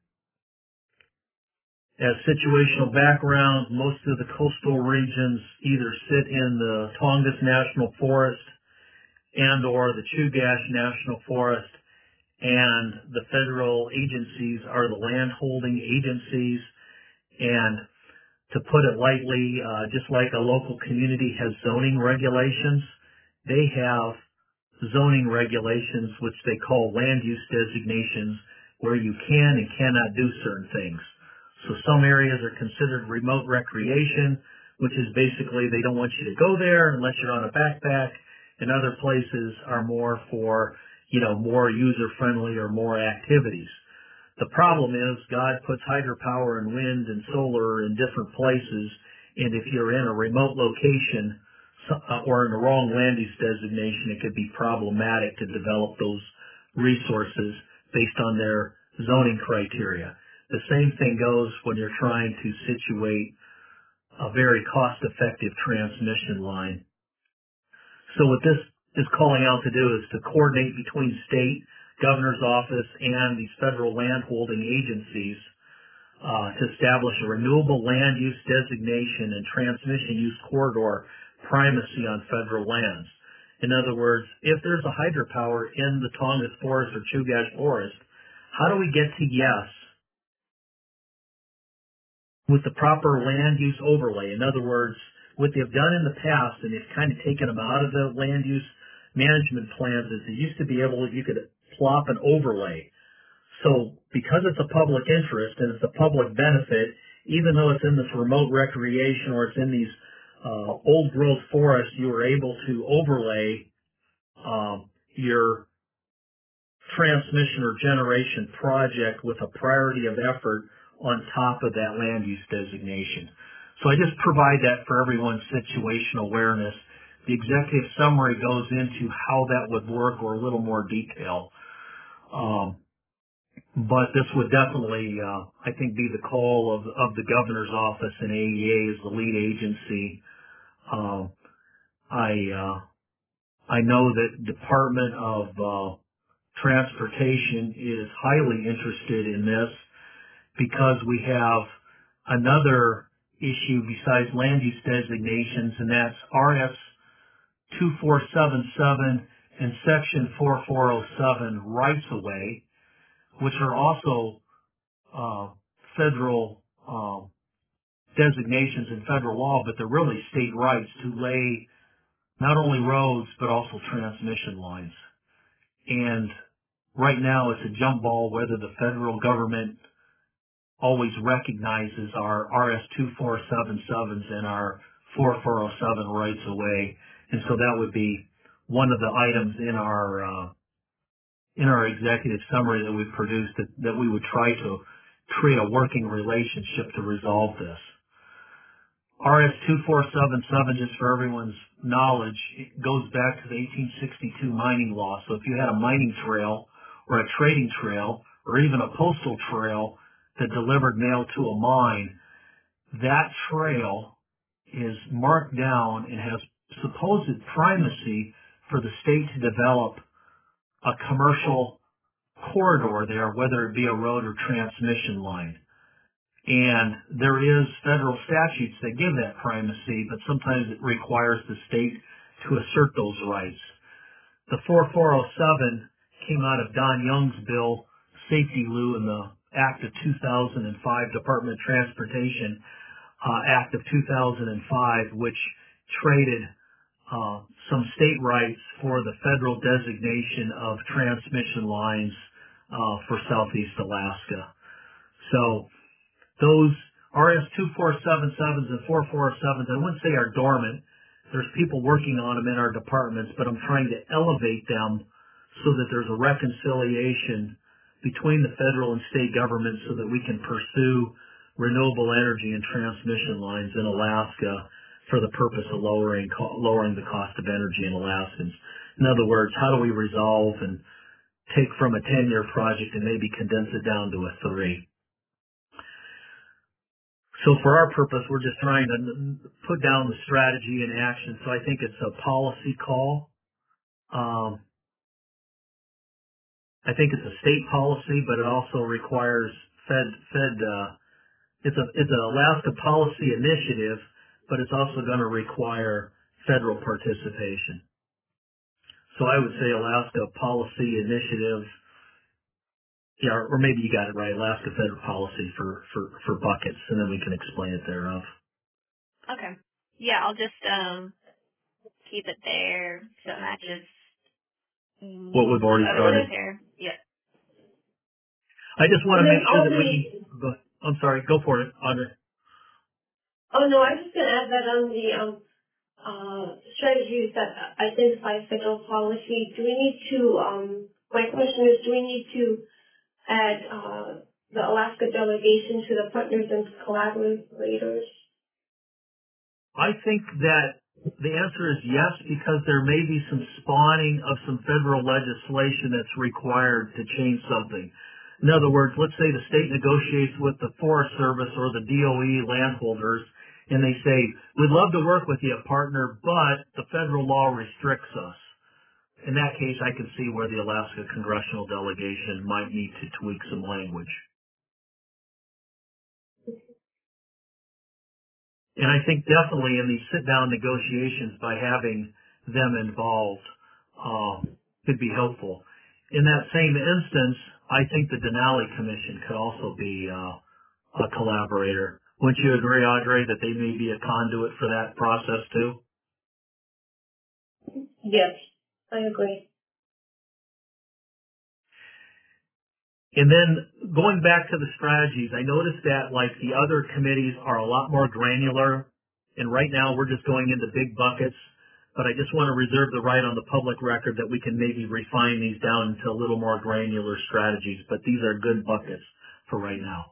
as situational background, most of the coastal regions either sit in the Tongass National Forest and or the Chugach National Forest, and the federal agencies are the land holding agencies. And to put it lightly, uh, just like a local community has zoning regulations, they have zoning regulations which they call land use designations where you can and cannot do certain things. So some areas are considered remote recreation, which is basically they don't want you to go there unless you're on a backpack, and other places are more for, you know, more user-friendly or more activities. The problem is God puts hydropower and wind and solar in different places, and if you're in a remote location so- uh, or in the wrong land use designation, it could be problematic to develop those resources based on their zoning criteria. The same thing goes when you're trying to situate a very cost-effective transmission line. So what this is calling out to do is to coordinate between state, governor's office, and these federal land holding agencies uh, to establish a renewable land use designation and transmission use corridor primacy on federal lands. In other words, if there's a hydropower in the Tongass Forest or Chugach Forest, how do we get to yes with the proper land use overlay? In other words, what they've done in the past, and they've kind of taken them out of the land use management plans, is they used to be able, you could plop an overlay. So because it's a public interest and it's a public benefit, even though it's in this remote recreation or it's in these uh, old growth forests, you are able to overlay um, your transmission or generation project with a priority of effort on top of that land use designation. So I just provide that for everyone's situational awareness. The executive summary goes into how that would work or a little more detail. Um, but this would definitely, uh, I think, be the call of, of the governor's office, and A E A is the lead agency. Um, I uh, I know that Department of uh, Transportation is highly interested in this because we have another issue besides land use designations, and that's R S two four seven seven and Section four four oh seven rights of way, which are also uh, federal uh, designations in federal law, but they're really state rights to lay not only roads but also transmission lines. And right now it's a jump ball whether the federal government always recognizes our R S two four seven sevens and our four four oh seven rights of way. And so that would be one of the items in our uh, in our executive summary that we produced, that, that we would try to create a working relationship to resolve this. R S two four seven seven, just for everyone's knowledge, it goes back to the eighteen sixty-two mining law. So if you had a mining trail or a trading trail or even a postal trail that delivered mail to a mine, that trail is marked down and has supposed primacy for the state to develop a commercial corridor there, whether it be a road or transmission line. And there is federal statutes that give that primacy, but sometimes it requires the state to assert those rights. The four four oh seven came out of Don Young's bill, Safety Lou, in the Act of two thousand five, Department of Transportation uh, Act of two thousand five, which traded uh, some state rights for the federal designation of transmission lines uh, for Southeast Alaska. So those R S two four seven sevens and four four oh sevens, I wouldn't say are dormant. There's people working on them in our departments, but I'm trying to elevate them so that there's a reconciliation between the federal and state governments so that we can pursue renewable energy and transmission lines in Alaska for the purpose of lowering lowering the cost of energy in Alaskans. In other words, how do we resolve and take from a ten-year project and maybe condense it down to a three? So for our purpose, we're just trying to put down the strategy and action. So I think it's a policy call. Um, I think it's a state policy, but it also requires Fed, Fed, uh, it's a, it's an Alaska policy initiative, but it's also going to require federal participation. So I would say Alaska policy initiative, yeah, or maybe you got it right, Alaska federal policy for, for, for buckets, and then we can explain it thereof. Okay. Yeah, I'll just um keep it there so it matches What we've already started. here. Yeah. I just want And to then make sure I'll that we, be, go, I'm sorry. Go for it, Audrey. Oh, no, I was just gonna add that on the, um, uh, strategies that identify federal policy. Do we need to, um, my question is, do we need to add, uh, the Alaska delegation to the partners and collaborators? I think that the answer is yes, because there may be some spawning of some federal legislation that's required to change something. In other words, let's say the state negotiates with the Forest Service or the D O E landholders, and they say, we'd love to work with you, partner, but the federal law restricts us. In that case, I can see where the Alaska congressional delegation might need to tweak some language. And I think definitely in these sit-down negotiations, by having them involved, um, could be helpful. In that same instance, I think the Denali Commission could also be uh, a collaborator. Wouldn't you agree, Audrey, that they may be a conduit for that process too? Yes, I agree. And then going back to the strategies, I noticed that like the other committees are a lot more granular, and right now we're just going into big buckets, but I just want to reserve the right on the public record that we can maybe refine these down into a little more granular strategies, but these are good buckets for right now.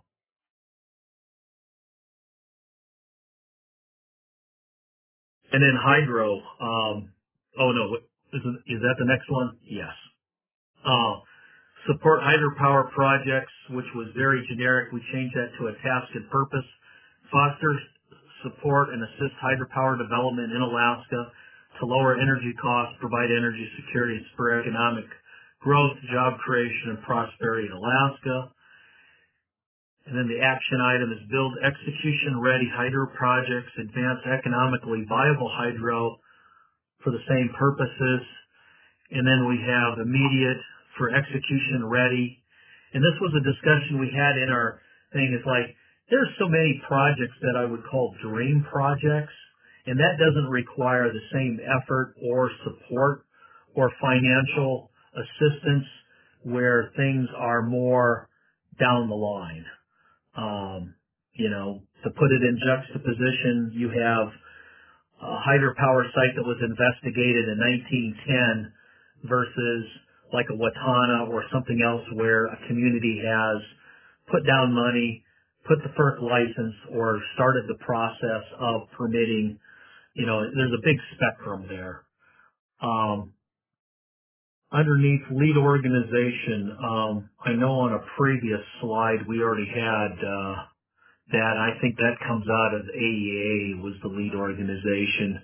And then hydro, um, oh no, is, is that the next one? Yes. Uh, support hydropower projects, which was very generic. We changed that to a task and purpose. Foster, support, and assist hydropower development in Alaska to lower energy costs, provide energy security, and spur economic growth, job creation, and prosperity in Alaska. And then the action item is build execution-ready hydro projects, advance economically viable hydro for the same purposes. And then we have immediate for execution ready. And this was a discussion we had in our thing. It's like, there's so many projects that I would call dream projects, and that doesn't require the same effort or support or financial assistance where things are more down the line. Um, you know, to put it in juxtaposition, you have a hydropower site that was investigated in nineteen ten versus like a Watana or something else where a community has put down money, put the FERC license, or started the process of permitting. You know, there's a big spectrum there. Um, underneath lead organization, um, I know on a previous slide we already had uh, that. I think that comes out of A E A was the lead organization.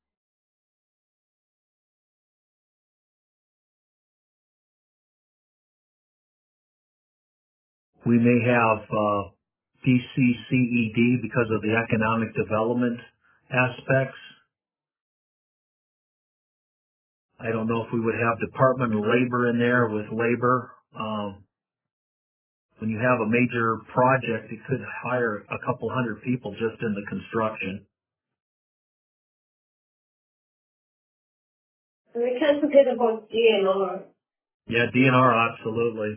We may have uh, D C C E D because of the economic development aspects. I don't know if we would have Department of Labor in there with labor. Um, when you have a major project, you could hire a couple hundred people just in the construction. And we can't forget about D N R. Yeah, D N R, absolutely.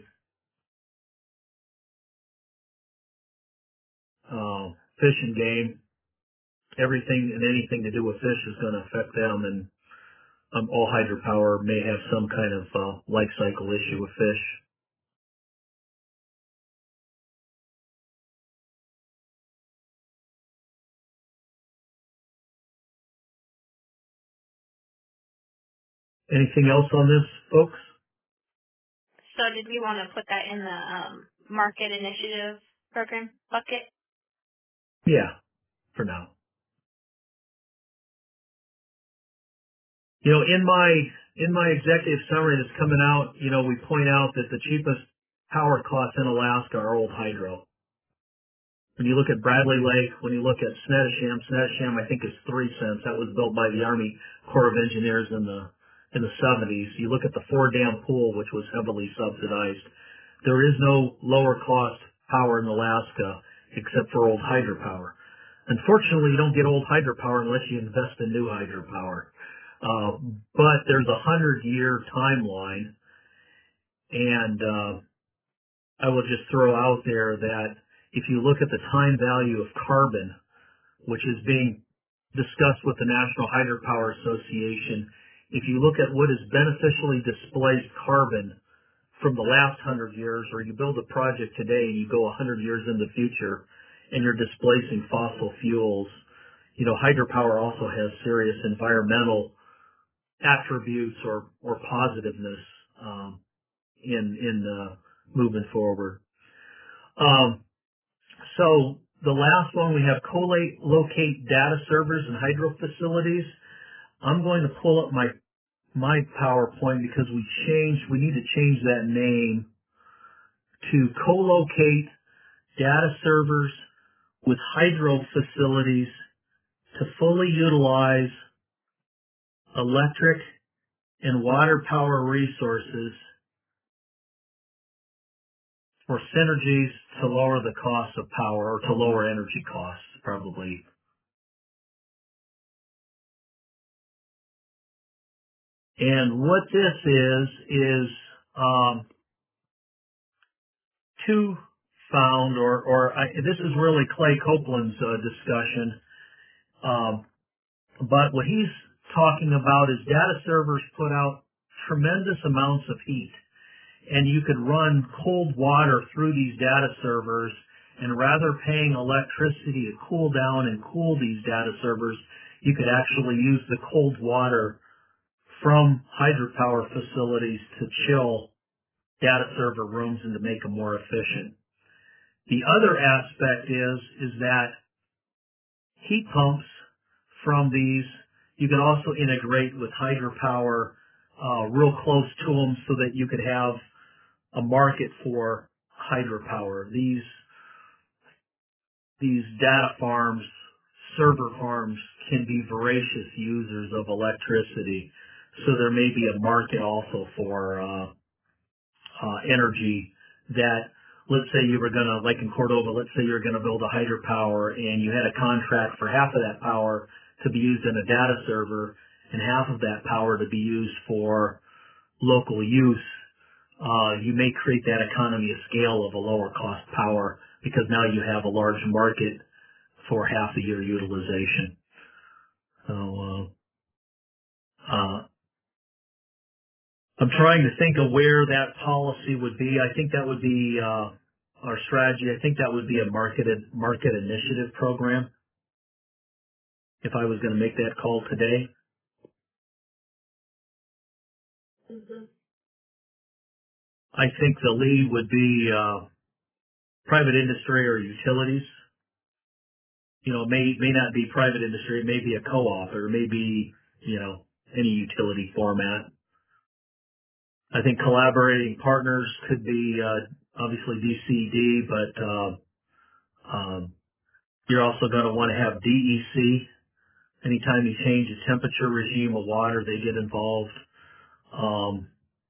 Uh, fish and game, everything and anything to do with fish is going to affect them, and um, all hydropower may have some kind of uh, life cycle issue with fish. Anything else on this, folks? So did we want to put that in the um, market initiative program bucket? Yeah, for now. You know, in my in my executive summary that's coming out, you know, we point out that the cheapest power costs in Alaska are old hydro. When you look at Bradley Lake, when you look at Snettisham, Snettisham I think is three cents. That was built by the Army Corps of Engineers in the in the seventies. You look at the Four Dam Pool, which was heavily subsidized. There is no lower cost power in Alaska except for old hydropower. Unfortunately, you don't get old hydropower unless you invest in new hydropower. Uh, but there's a hundred year timeline, and uh, I will just throw out there that if you look at the time value of carbon, which is being discussed with the National Hydropower Association, if you look at what has beneficially displaced carbon from the last hundred years, or you build a project today and you go a hundred years in the future and you're displacing fossil fuels, you know, hydropower also has serious environmental attributes or, or positiveness um, in in uh, moving forward. Um, so the last one, we have co-locate data servers and hydro facilities. I'm going to pull up my my PowerPoint because we changed, we need to change that name to co-locate data servers with hydro facilities to fully utilize electric and water power resources for synergies to lower the cost of power, or to lower energy costs, probably. And what this is, is um, two found, or, or I, this is really Clay Copeland's uh, discussion, um, but what he's talking about is data servers put out tremendous amounts of heat, and you could run cold water through these data servers, and rather paying electricity to cool down and cool these data servers, you could actually use the cold water from hydropower facilities to chill data server rooms and to make them more efficient. The other aspect is, is that heat pumps from these, you can also integrate with hydropower uh, real close to them so that you could have a market for hydropower. These, these data farms, server farms, can be voracious users of electricity. So there may be a market also for uh, uh, energy that, let's say you were going to, like in Cordova, let's say you're going to build a hydropower and you had a contract for half of that power to be used in a data server and half of that power to be used for local use. Uh, you may create that economy of scale of a lower cost power because now you have a large market for half of your utilization. So, uh, uh, I'm trying to think of where that policy would be. I think that would be uh, our strategy. I think that would be a marketed market initiative program if I was going to make that call today. Mm-hmm. I think the lead would be uh, private industry or utilities. You know, it may may not be private industry. It may be a co-op, or it may be, you know, any utility format. I think collaborating partners could be uh, obviously D C D, but uh, um, you're also going to want to have D E C. Anytime you change the temperature regime of water, they get involved. Um,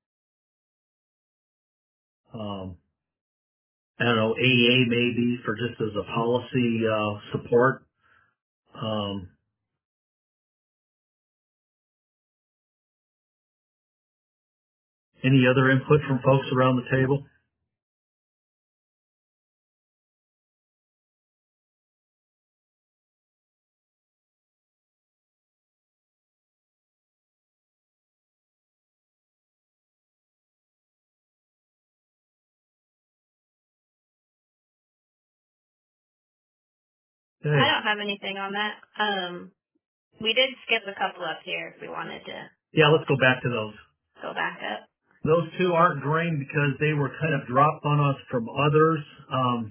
um, I don't know, A E A maybe for just as a policy uh, support. Um, any other input from folks around the table? I Okay. don't have anything on that. Um, we did skip a couple up here if we wanted to Yeah, let's go back to those. go back up. Those two aren't green because they were kind of dropped on us from others. Um,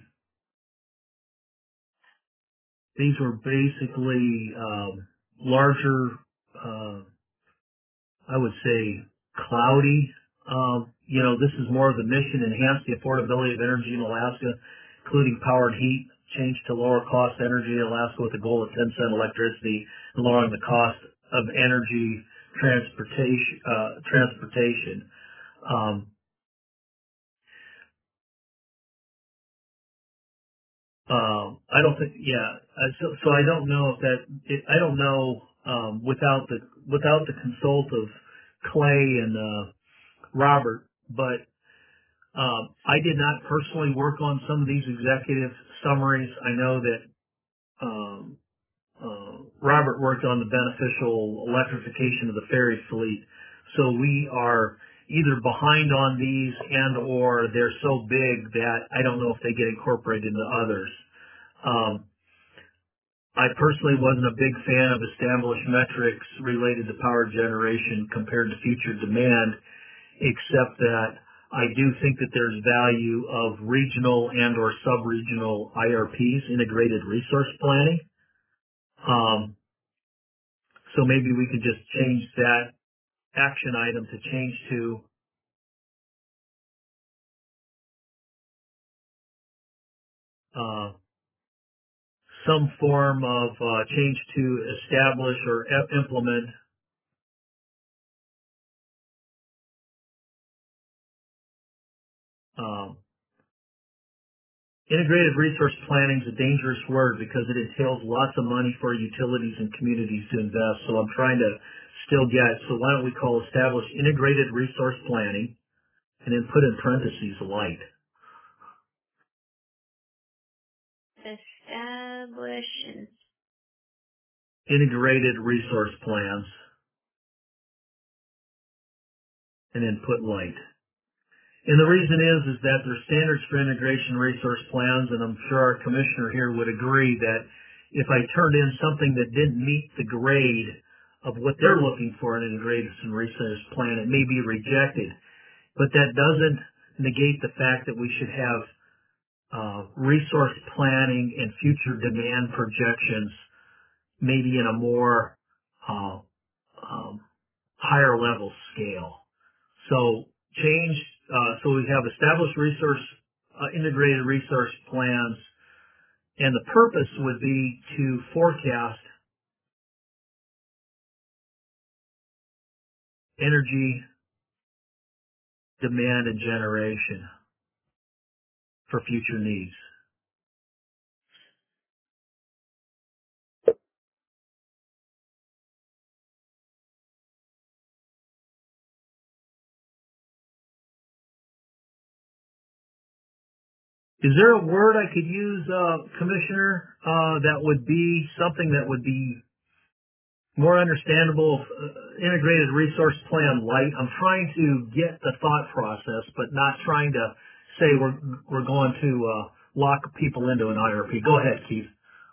these were basically um, larger, uh, I would say, cloudy. Um, you know, this is more of the mission: enhance the affordability of energy in Alaska, including power and heat, change to lower cost energy in Alaska with a goal of ten cent electricity, and lowering the cost of energy transportation. Uh, transportation. Um, Um, I don't think, yeah. Uh, so, so I don't know if that. It, I don't know um, without the without the consult of Clay and uh, Robert, but um, I did not personally work on some of these executive summaries. I know that um, uh, Robert worked on the beneficial electrification of the ferry fleet, so we are either behind on these and or they're so big that I don't know if they get incorporated into others. Um, I personally wasn't a big fan of established metrics related to power generation compared to future demand, except that I do think that there's value of regional and or sub-regional I R Ps, integrated resource planning. Um, so maybe we could just change that action item to change to uh, some form of uh, change to establish or e- implement um, integrated resource planning is a dangerous word because it entails lots of money for utilities and communities to invest. So I'm trying to still get, so why don't we call establish integrated resource planning and then put in parentheses light. Establish and Integrated resource plans and then put light. And the reason is, is that there's standards for integration resource plans, and I'm sure our commissioner here would agree that if I turned in something that didn't meet the grade of what they're looking for in an integration resource plan, it may be rejected. But that doesn't negate the fact that we should have uh, resource planning and future demand projections maybe in a more uh, um, higher level scale. So change, uh, so we have established resource, uh, integrated resource plans, and the purpose would be to forecast energy demand and generation for future needs. Is there a word I could use, uh, Commissioner, uh, that would be something that would be more understandable, uh, integrated resource plan light? I'm trying to get the thought process, but not trying to say we're we're going to uh, lock people into an I R P. Go ahead, Keith.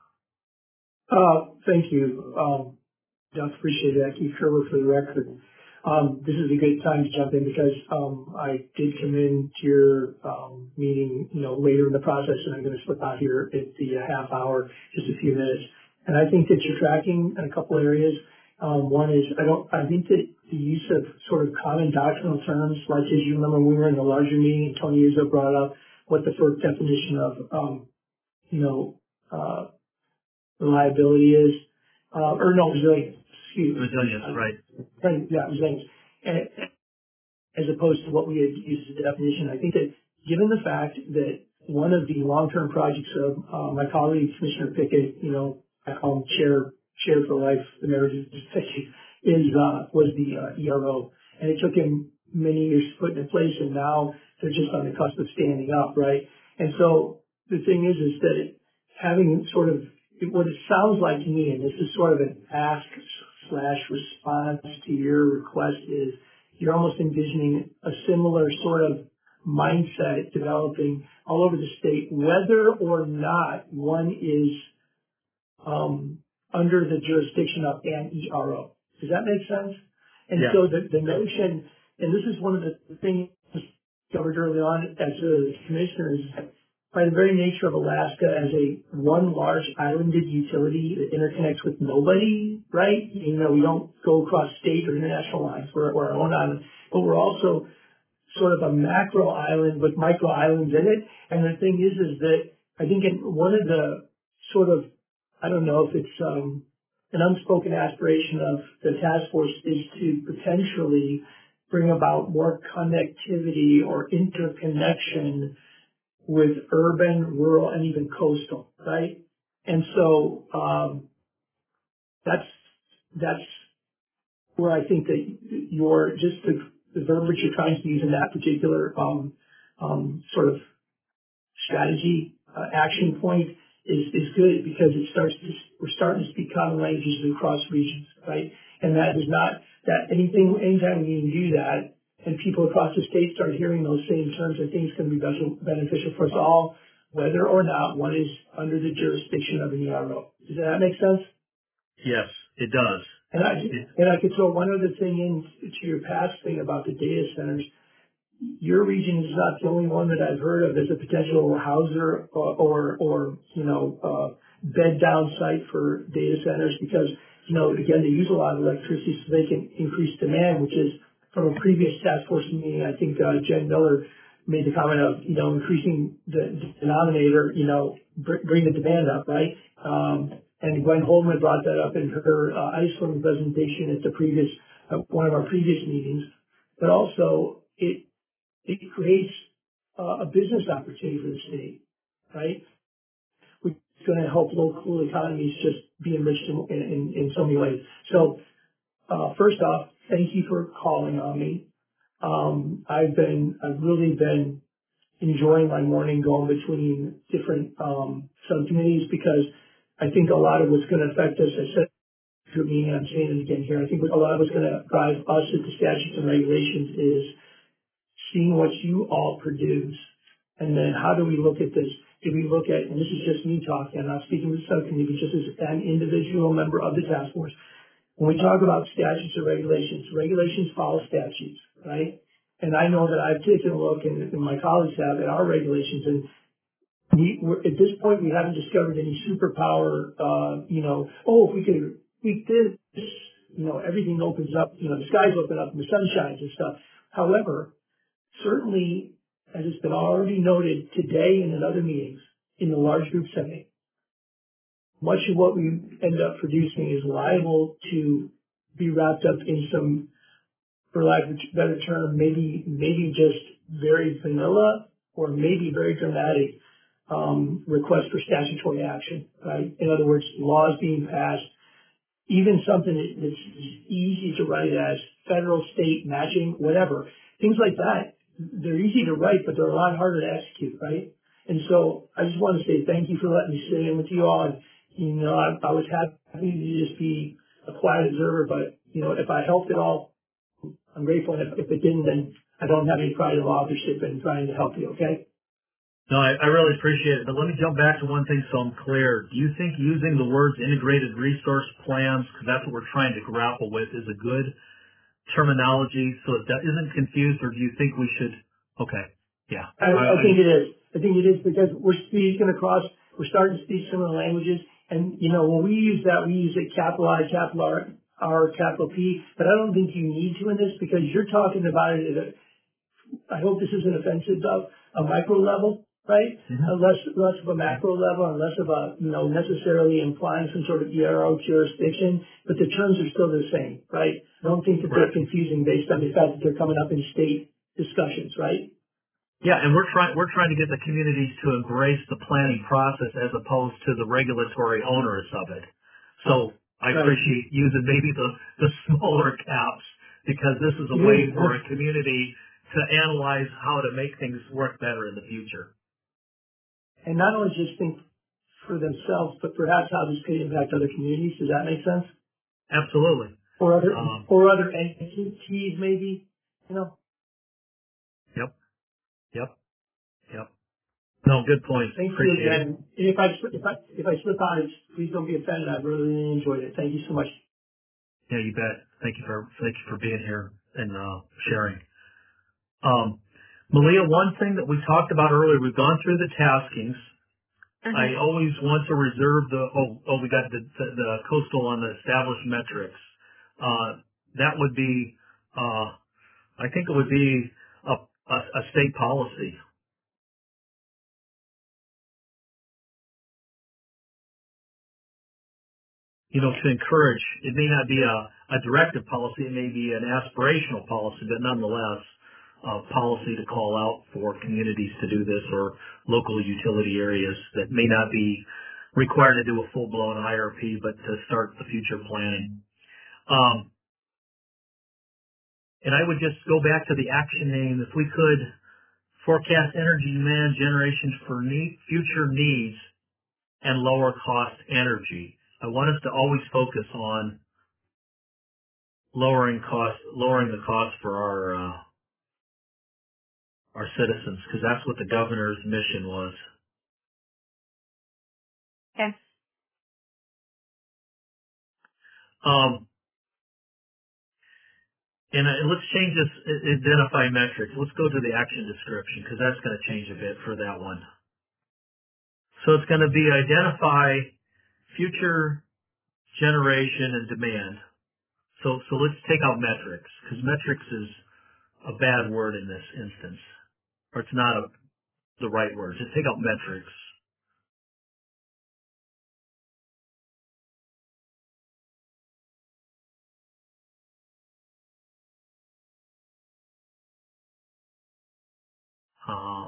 Uh, thank you. Um, Doug, appreciate that. Keith Kerber for the record. Um, this is a good time to jump in because um, I did come in to your um, meeting, you know, later in the process, and I'm going to slip out here at the uh, half hour, just a few minutes. And I think that you're tracking in a couple areas. Um, one is I don't. I think that the use of sort of common doctrinal terms, like as you remember when we were in the larger meeting, Tony Izzo brought up what the first definition of, um, you know, uh, reliability is, uh, or no, resilience. Excuse me. Resilience, right. Right, yeah, resilience. And it, as opposed to what we had used as a definition, I think that given the fact that one of the long-term projects of uh, my colleague, Commissioner Pickett, you know, I call him Chair, Chair for Life, Emeritus Pickett, is, uh, was the uh, E R O. And it took him many years to put in place, and now they're just on the cusp of standing up, right? And so the thing is, is that it, having sort of what it sounds like to me, and this is sort of an ask slash response to your request, is you're almost envisioning a similar sort of mindset developing all over the state, whether or not one is um, under the jurisdiction of an E R O. Does that make sense? And Yeah. so the, the notion, and this is one of the things discovered early on as a commissioner, is by the very nature of Alaska as a one large islanded utility that interconnects with nobody, right? You know, we don't go across state or international lines. We're, we're our own island, but we're also sort of a macro island with micro islands in it. And the thing is, is that I think in one of the sort of, I don't know if it's um, an unspoken aspiration of the task force is to potentially bring about more connectivity or interconnection with urban, rural, and even coastal, right? And so um, that's that's where I think that your just the, the verbiage you're trying to use in that particular um, um, sort of strategy uh, action point is, is good because it starts to, we're starting to speak common languages across regions, right? And that is not, that anything, anytime we can do that and people across the state start hearing those same terms, I think it's going to be beneficial beneficial for us all, whether or not one is under the jurisdiction of an E R O. Does that make sense? Yes, it does. And I, It, and I could throw one other thing in to your past thing about the data centers. Your region is not the only one that I've heard of as a potential houser or, or, or you know, uh, bed down site for data centers because, you know, again, they use a lot of electricity so they can increase demand, which is from a previous task force meeting, I think, uh, Jen Miller made the comment of, you know, increasing the denominator, you know, br- bring the demand up, right? Um, and Gwen Holman brought that up in her, uh, Iceland presentation at the previous, uh, one of our previous meetings. But also, it, it creates uh, a business opportunity for the state, right? Which is going to help local economies just be enriched in, in, in so many ways. So, uh, first off, thank you for calling on me. Um, I've been, I've really been enjoying my morning going between different um, subcommittees because I think a lot of what's going to affect us, I said to me, and I'm saying it again here, I think a lot of what's going to drive us at the statutes and regulations is seeing what you all produce, and then how do we look at this? Do we look at, and this is just me talking, I'm not speaking with the subcommittee, but just as an individual member of the task force. When we talk about statutes or regulations, regulations follow statutes, right? And I know that I've taken a look, and, and my colleagues have, at our regulations, and we, we're, at this point, we haven't discovered any superpower, uh, you know, oh, if we could tweak this, you know, everything opens up, you know, the skies open up and the sun shines and stuff. However, certainly, as it's been already noted today and in other meetings, in the large group setting, much of what we end up producing is liable to be wrapped up in some, for lack of a better term, maybe maybe just very vanilla or maybe very dramatic um, request for statutory action, right? In other words, laws being passed, even something that- that's easy to write as federal, state, matching, whatever, things like that, they're easy to write, but they're a lot harder to execute, right? And so I just want to say thank you for letting me sit in with you all. And, you know, I, I was happy to just be a quiet observer, but, you know, if I helped at all, I'm grateful. And if, if it didn't, then I don't have any pride of authorship in trying to help you, okay? no, I, I really appreciate it. But let me jump back to one thing so I'm clear. Do you think using the words integrated resource plans, because that's what we're trying to grapple with, is a good terminology so it do- isn't confused, or do you think we should? Okay, yeah. I, I think it is. I think it is because we're speaking across, we're starting to speak similar languages. And, you know, when we use that, we use it capital I, capital R, R, capital P. But I don't think you need to in this because you're talking about it at a, I hope this isn't offensive though, a micro level, right? Mhm. A less, less of a macro level and less of a, you know, necessarily implying some sort of E R O jurisdiction, but the terms are still the same, right? I don't think that they're Right. confusing based on the fact that they're coming up in state discussions, right? Yeah, and we're trying we're trying to get the communities to embrace the planning process as opposed to the regulatory onerous of it. So I Right. appreciate using maybe the, the smaller caps because this is a It way is. for a community to analyze how to make things work better in the future. And not only just think for themselves, but perhaps how this could impact other communities. Does that make sense? Absolutely. Or other, Um, or other entities maybe, you know? yep. Yep. Yep. No, good points. Thank you Appreciate it. again. And if I, if I, if I slip on it, please don't be offended. I really enjoyed it. Thank you so much. Yeah, you bet. Thank you for thank you for being here and uh, sharing. Um, Malia, one thing that we talked about earlier, we've gone through the taskings. Mhm. I always want to reserve the oh oh we got the the, the coastal on the established metrics. Uh, that would be uh, I think it would be a, a, a state policy. You know, to encourage. It may not be a, a directive policy. It may be an aspirational policy, but nonetheless, a policy to call out for communities to do this or local utility areas that may not be required to do a full-blown I R P, but to start the future planning. Um, and I would just go back to the action name, if we could forecast energy demand generation for need, future needs and lower cost energy. I want us to always focus on lowering cost, lowering the cost for our uh, our citizens, because that's what the governor's mission was. Okay. Um, and, uh, let's change this, i- identify metrics. Let's go to the action description, because that's going to change a bit for that one. So it's going to be identify future generation and demand. So, so let's take out metrics, because metrics is a bad word in this instance, or it's not a, the right word. Just take out metrics. Uh,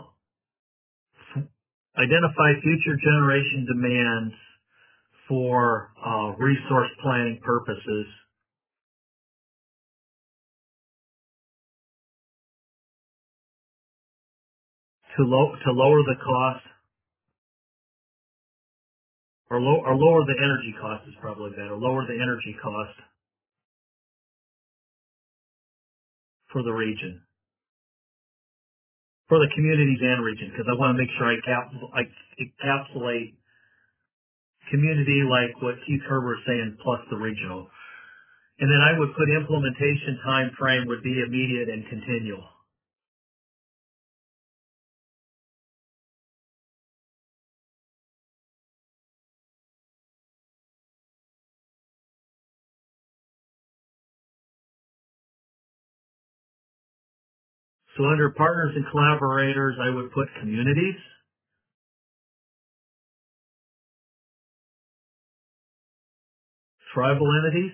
identify future generation demands for uh, resource planning purposes to, low, to lower the cost, or, low, or lower the energy cost is probably better. Lower the energy cost for the region, for the communities and region, because I want to make sure I, cap, I encapsulate community like what Keith Herbert was saying plus the regional. And then I would put implementation time frame would be immediate and continual. So under partners and collaborators, I would put communities, tribal entities,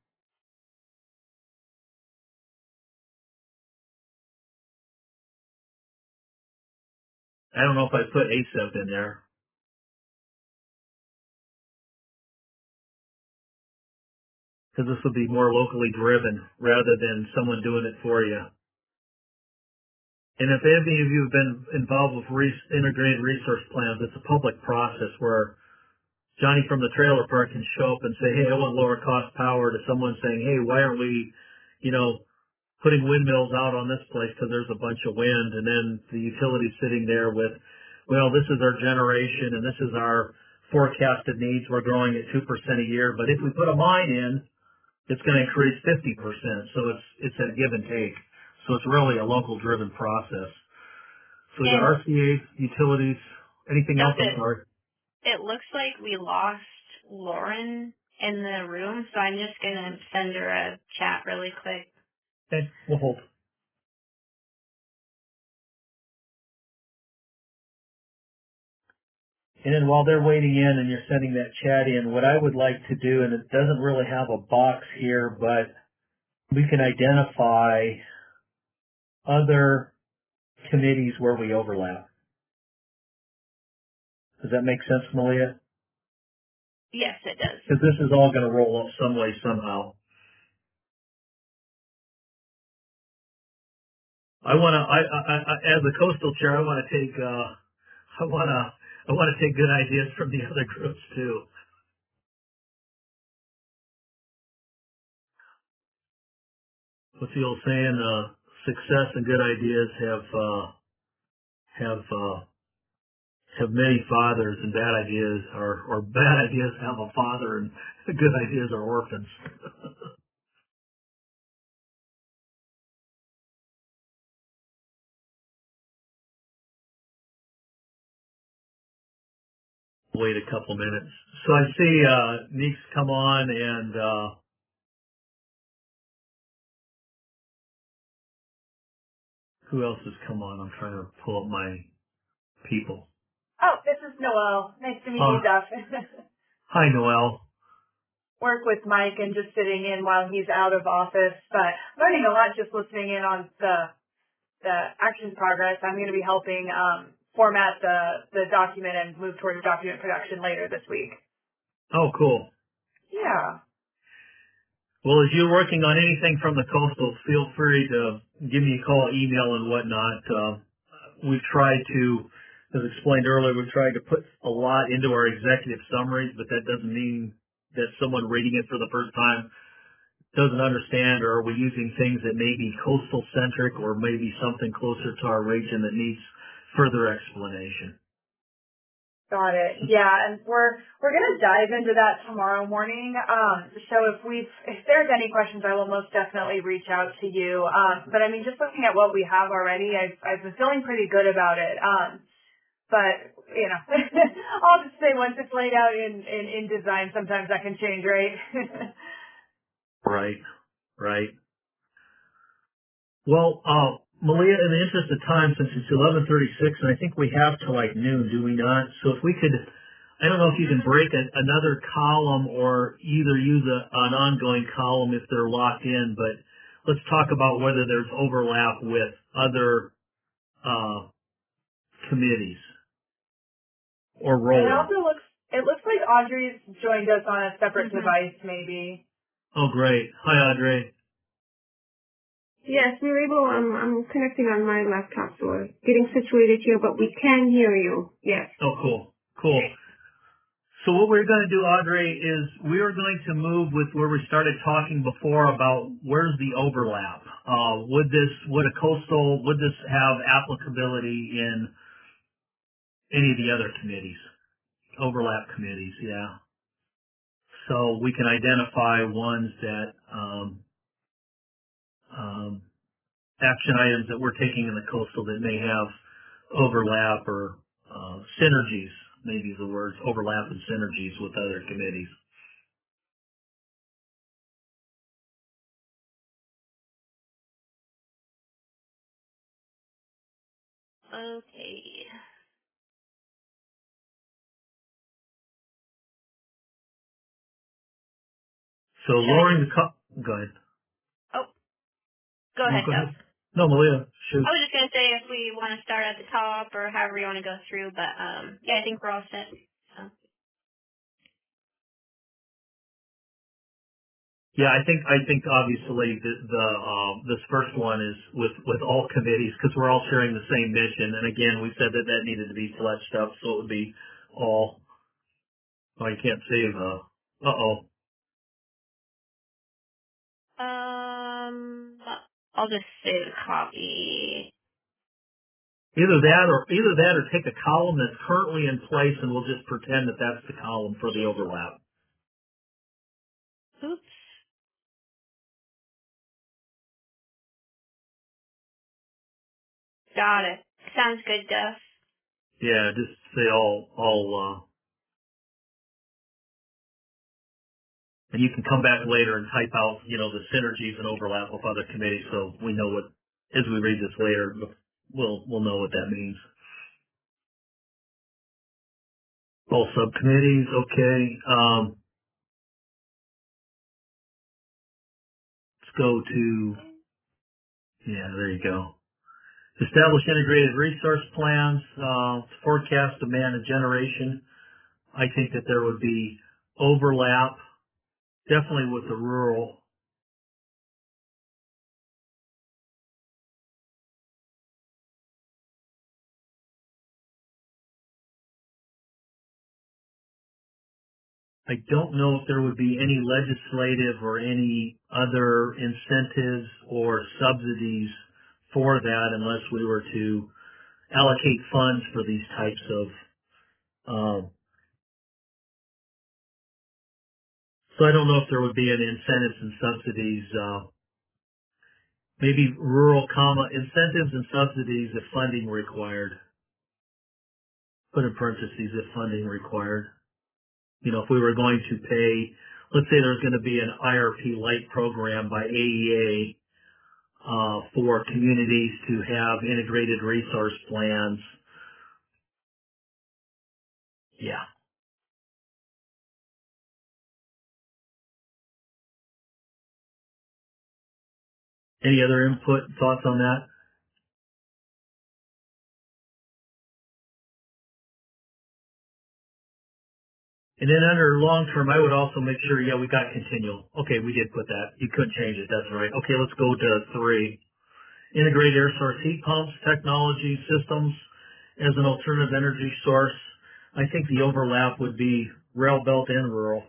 I don't know if I put A C E P in there, because this would be more locally driven rather than someone doing it for you. And if any of you have been involved with re- integrated resource plans, it's a public process where Johnny from the trailer park can show up and say, hey, I want lower cost power, to someone saying, hey, why aren't we, you know, putting windmills out on this place because there's a bunch of wind, and then the utility sitting there with, well, this is our generation and this is our forecasted needs. We're growing at two percent a year, but if we put a mine in, it's going to increase fifty percent. So it's, it's a give and take. So it's really a local driven process. So we got And R C As, utilities, anything else? I'm it, sorry. it looks like we lost Lauren in the room, so I'm just going to send her a chat really quick. Okay, we'll hold. And then while they're waiting in and you're sending that chat in, what I would like to do, and it doesn't really have a box here, but we can identify other committees where we overlap. Does that make sense, Malia? Yes, it does. Because this is all going to roll up some way somehow. I want to, I, I, I, as a coastal chair, I want to take, uh, I want to, I want to take good ideas from the other groups too. What's the old saying? Uh, success and good ideas have, uh, have, uh, have many fathers, and bad ideas are, or bad ideas have a father, and good ideas are orphans. Wait a couple minutes. So I see, uh, Neek's come on, and, uh, who else has come on? I'm trying to pull up my people. Oh, this is Noelle. Nice to meet Uh, you, Duff. hi, Noel. Work with Mike and just sitting in while he's out of office, but learning a lot just listening in on the the action progress. I'm going to be helping um, format the the document and move towards document production later this week. Oh, cool. Yeah. Well, as you're working on anything from the coastal, feel free to give me a call, email, and whatnot. Uh, we've tried to, as explained earlier, we've tried to put a lot into our executive summaries, but that doesn't mean that someone reading it for the first time doesn't understand, or are we using things that may be coastal centric or maybe something closer to our region that needs further explanation. Got it. Yeah, and we're we're gonna dive into that tomorrow morning. Um, so if we if there's any questions, I will most definitely reach out to you. Um, but I mean, just looking at what we have already, I've I've been feeling pretty good about it. Um, but you know, I'll just say once it's laid out in in, in design, sometimes that can change, right? Right. Right. Well, uh, Malia, in the interest of time, since it's eleven thirty-six, and I think we have to like noon, do we not? So if we could, I don't know if you can break a, another column or either use a, an ongoing column if they're locked in, but let's talk about whether there's overlap with other uh, committees or And it rolling. also looks it looks like Audrey's joined us on a separate Mhm. device, maybe. Oh, great. Hi, Audrey. Yes, we're able, um, I'm connecting on my laptop, so we're getting situated here, but we can hear you. Yes. Oh, cool. Cool. So what we're going to do, Audrey, is we are going to move with where we started talking before about where's the overlap. Uh, would this, would a coastal, would this have applicability in any of the other committees? Overlap committees, yeah. So we can identify ones that, um, um, action items that we're taking in the coastal that may have overlap or uh, synergies, maybe the words overlap and synergies with other committees. Okay. So Should I lowering just, the co- go ahead. oh, go No, ahead, go Duff. ahead. No, Malia, shoot. I was just gonna say if we want to start at the top or however you want to go through, but um, yeah, I think we're all set. So. Yeah, I think I think obviously the, the um, this first one is with with all committees because we're all sharing the same mission. And again, we said that that needed to be fleshed up, so it would be all. Oh, you can't save. Uh oh. Um, I'll just save a copy. Either that or either that or take a column that's currently in place and we'll just pretend that that's the column for the overlap. Oops. Got it. Sounds good, Duff. Yeah, just say all all. Uh, and you can come back later and type out, you know, the synergies and overlap with other committees, so we know what as we read this later, we'll we'll know what that means. All subcommittees, okay. Um, let's go to yeah, there you go. Establish integrated resource plans, uh, forecast demand and generation. I think that there would be overlap, definitely with the rural. I don't know if there would be any legislative or any other incentives or subsidies for that unless we were to allocate funds for these types of. Um, so I don't know if there would be any incentives and subsidies. Uh, maybe rural, comma incentives and subsidies if funding required. Put in parentheses if funding required. You know, if we were going to pay, let's say there's going to be an I R P Lite program by A E A uh, for communities to have integrated resource plans. Yeah. Any other input, thoughts on that? And then under long term, I would also make sure, yeah, we got continual. Okay, we did put that. You couldn't change it. That's right. Okay, let's go to three. integrate air source heat pumps, technology systems as an alternative energy source. I think the overlap would be rail belt and rural.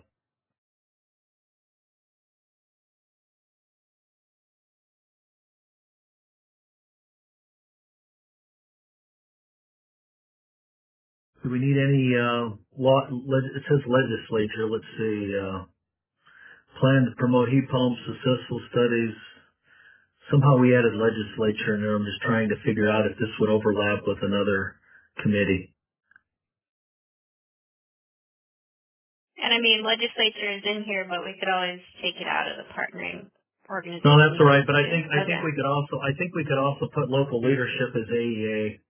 Do we need any, uh, law, leg- it says legislature, let's see, uh, plan to promote heat pumps, successful studies. Somehow we added legislature in there. I'm just trying to figure out if this would overlap with another committee. And I mean, legislature is in here, but we could always take it out of the partnering organization. No, that's all right, but I think, I Okay. think we could also, I think we could also put local leadership as A E A.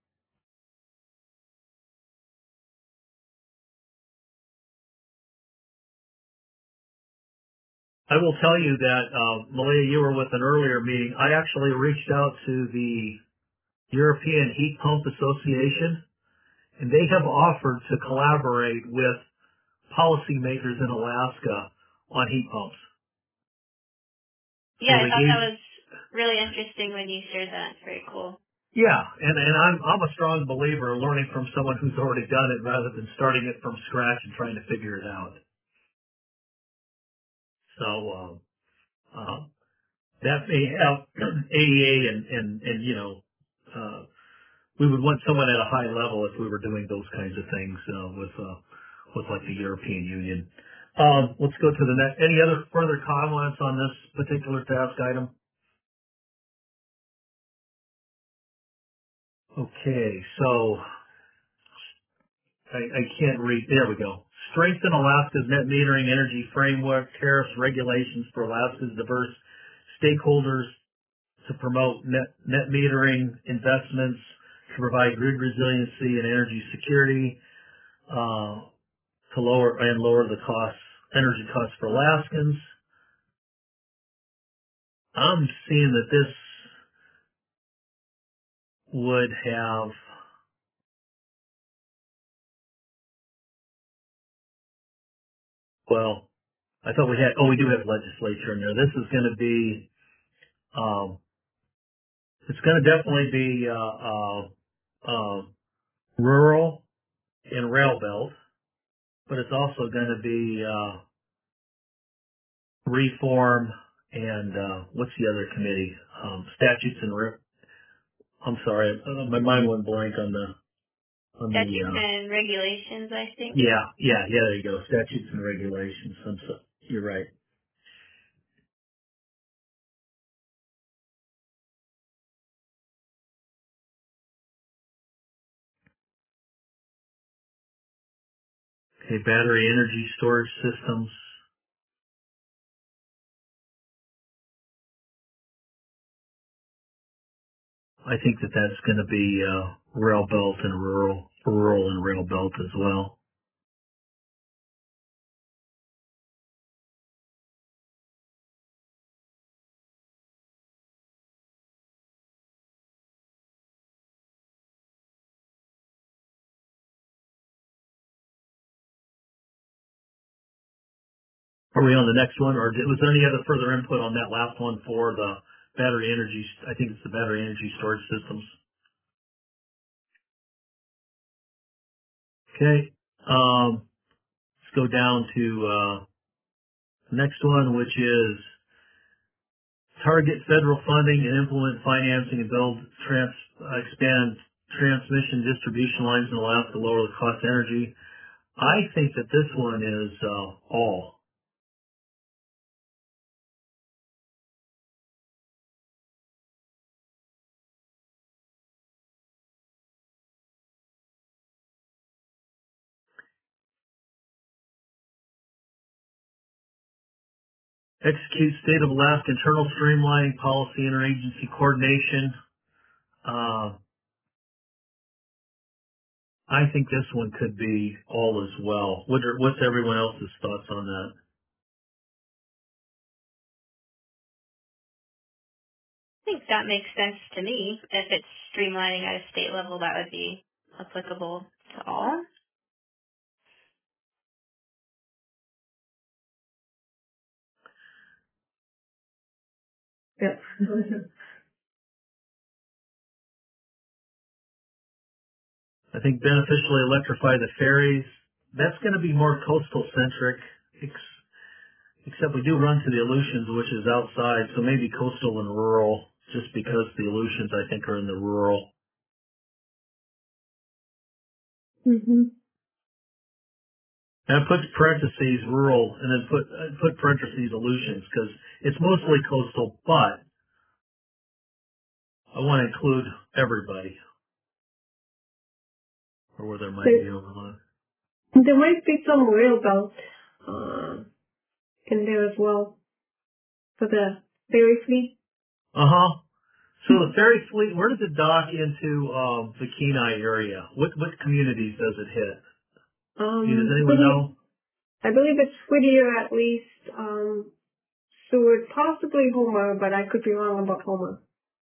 I will tell you that, uh, Malia, you were with an earlier meeting. I actually reached out to the European Heat Pump Association, and they have offered to collaborate with policymakers in Alaska on heat pumps. Yeah, So I we thought gave, that was really interesting when you shared that. It's very cool. yeah, and, and I'm, I'm a strong believer in learning from someone who's already done it rather than starting it from scratch and trying to figure it out. So, um, uh, that may help A E A and, and, and, you know, uh, we would want someone at a high level if we were doing those kinds of things, uh, with, uh, with like the European Union. Um, let's go to the next. Any other further comments on this particular task item? Okay, so I, I can't read. There we go. Strengthen Alaska's net metering energy framework, tariffs, regulations for Alaska's diverse stakeholders to promote net, net metering investments, to provide grid resiliency and energy security, uh, to lower and lower the costs, energy costs for Alaskans. I'm seeing that this would have, well, I thought we had, oh, we do have legislature in there. This is going to be, um, it's going to definitely be, uh, uh, uh, rural and rail belt, but it's also going to be, uh, reform and, uh, what's the other committee? Um, statutes and, re- I'm sorry, uh, my mind went blank on the, on the, Statutes uh, and regulations, I think. yeah, yeah, yeah, there you go. Statutes and regulations. I'm so, you're right. Okay, battery energy storage systems. I think that that's going to be, uh, rail belt and rural, rural and rail belt as well. Are we on the next one, or did, was there any other further input on that last one for the battery energy? I think it's the battery energy storage systems. Okay. Um, let's go down to uh, the next one, which is target federal funding and implement financing and build trans uh, expand transmission distribution lines in Alaska, lower the cost of energy. I think that this one is uh, all. Execute state of Alaska internal streamlining policy interagency coordination. Uh, I think this one could be all as well. What are, what's everyone else's thoughts on that? I think that makes sense to me. If it's streamlining at a state level, that would be applicable to all. Yeah. I think beneficially electrify the ferries. That's going to be more coastal centric, ex- except we do run to the Aleutians, which is outside, so maybe coastal and rural, just because the Aleutians, I think, are in the rural. Mm-hmm. And I put parentheses rural, and then put uh, put parentheses Aleutians, because it's mostly coastal, but I want to include everybody, or where there might There, be overlap. there might be some rail belt uh, in there as well for the ferry fleet. Uh-huh. So the ferry fleet, where does it dock into um, the Kenai area? What what communities does it hit? Does Um, I anyone believe, know? I believe it's Whittier at least, um, Seward, possibly Homer, but I could be wrong about Homer.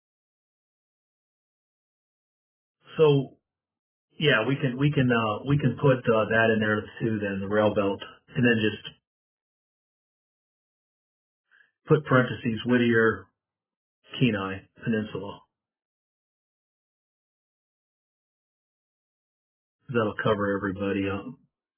So yeah, we can we can uh, we can put uh, that in there too. Then the rail belt, and then just put parentheses Whittier, Kenai Peninsula. That'll cover everybody up.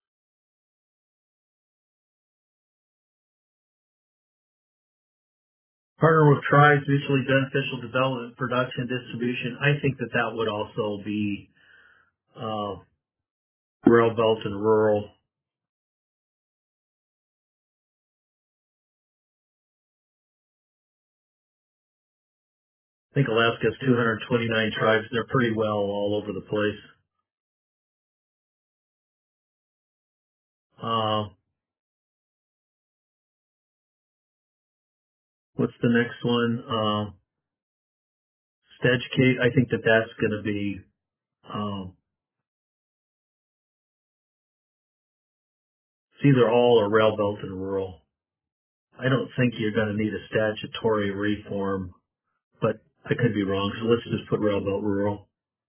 Partner with tribes, mutually beneficial development, production, distribution. I think that that would also be uh, rail belt and rural. I think Alaska has two hundred twenty-nine tribes. They're pretty well all over the place. Uh, what's the next one? Uh, Stedgecate. I think that that's going to be um, it's either all or rail belt and rural. I don't think you're going to need a statutory reform, but I could be wrong. So let's just put rail belt rural.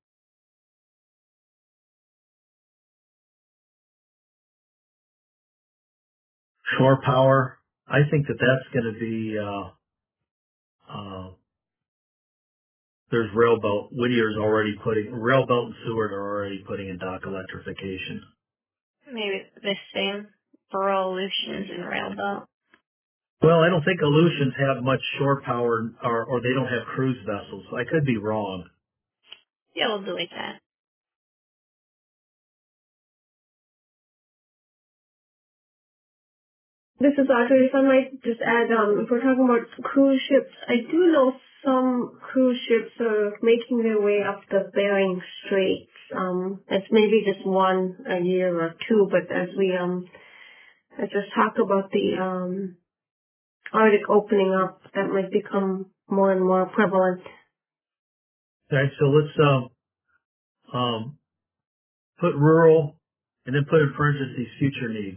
Shore power. I think that that's going to be uh, uh, there's rail belt. Whittier's already putting rail belt and Seward are already putting in dock electrification. Maybe the same for Aleutians and Railbelt. Well, I don't think Aleutians have much shore power, or, or they don't have cruise vessels. I could be wrong. Yeah, we'll delete that. This is Audrey. If I might just add, um, if we're talking about cruise ships, I do know some cruise ships are making their way up the Bering Straits. Um, it's maybe just one a year or two, but as we um, as just talk about the um, Arctic opening up, that might become more and more prevalent. Okay, so let's um, um, put rural, and then put in parentheses future needs.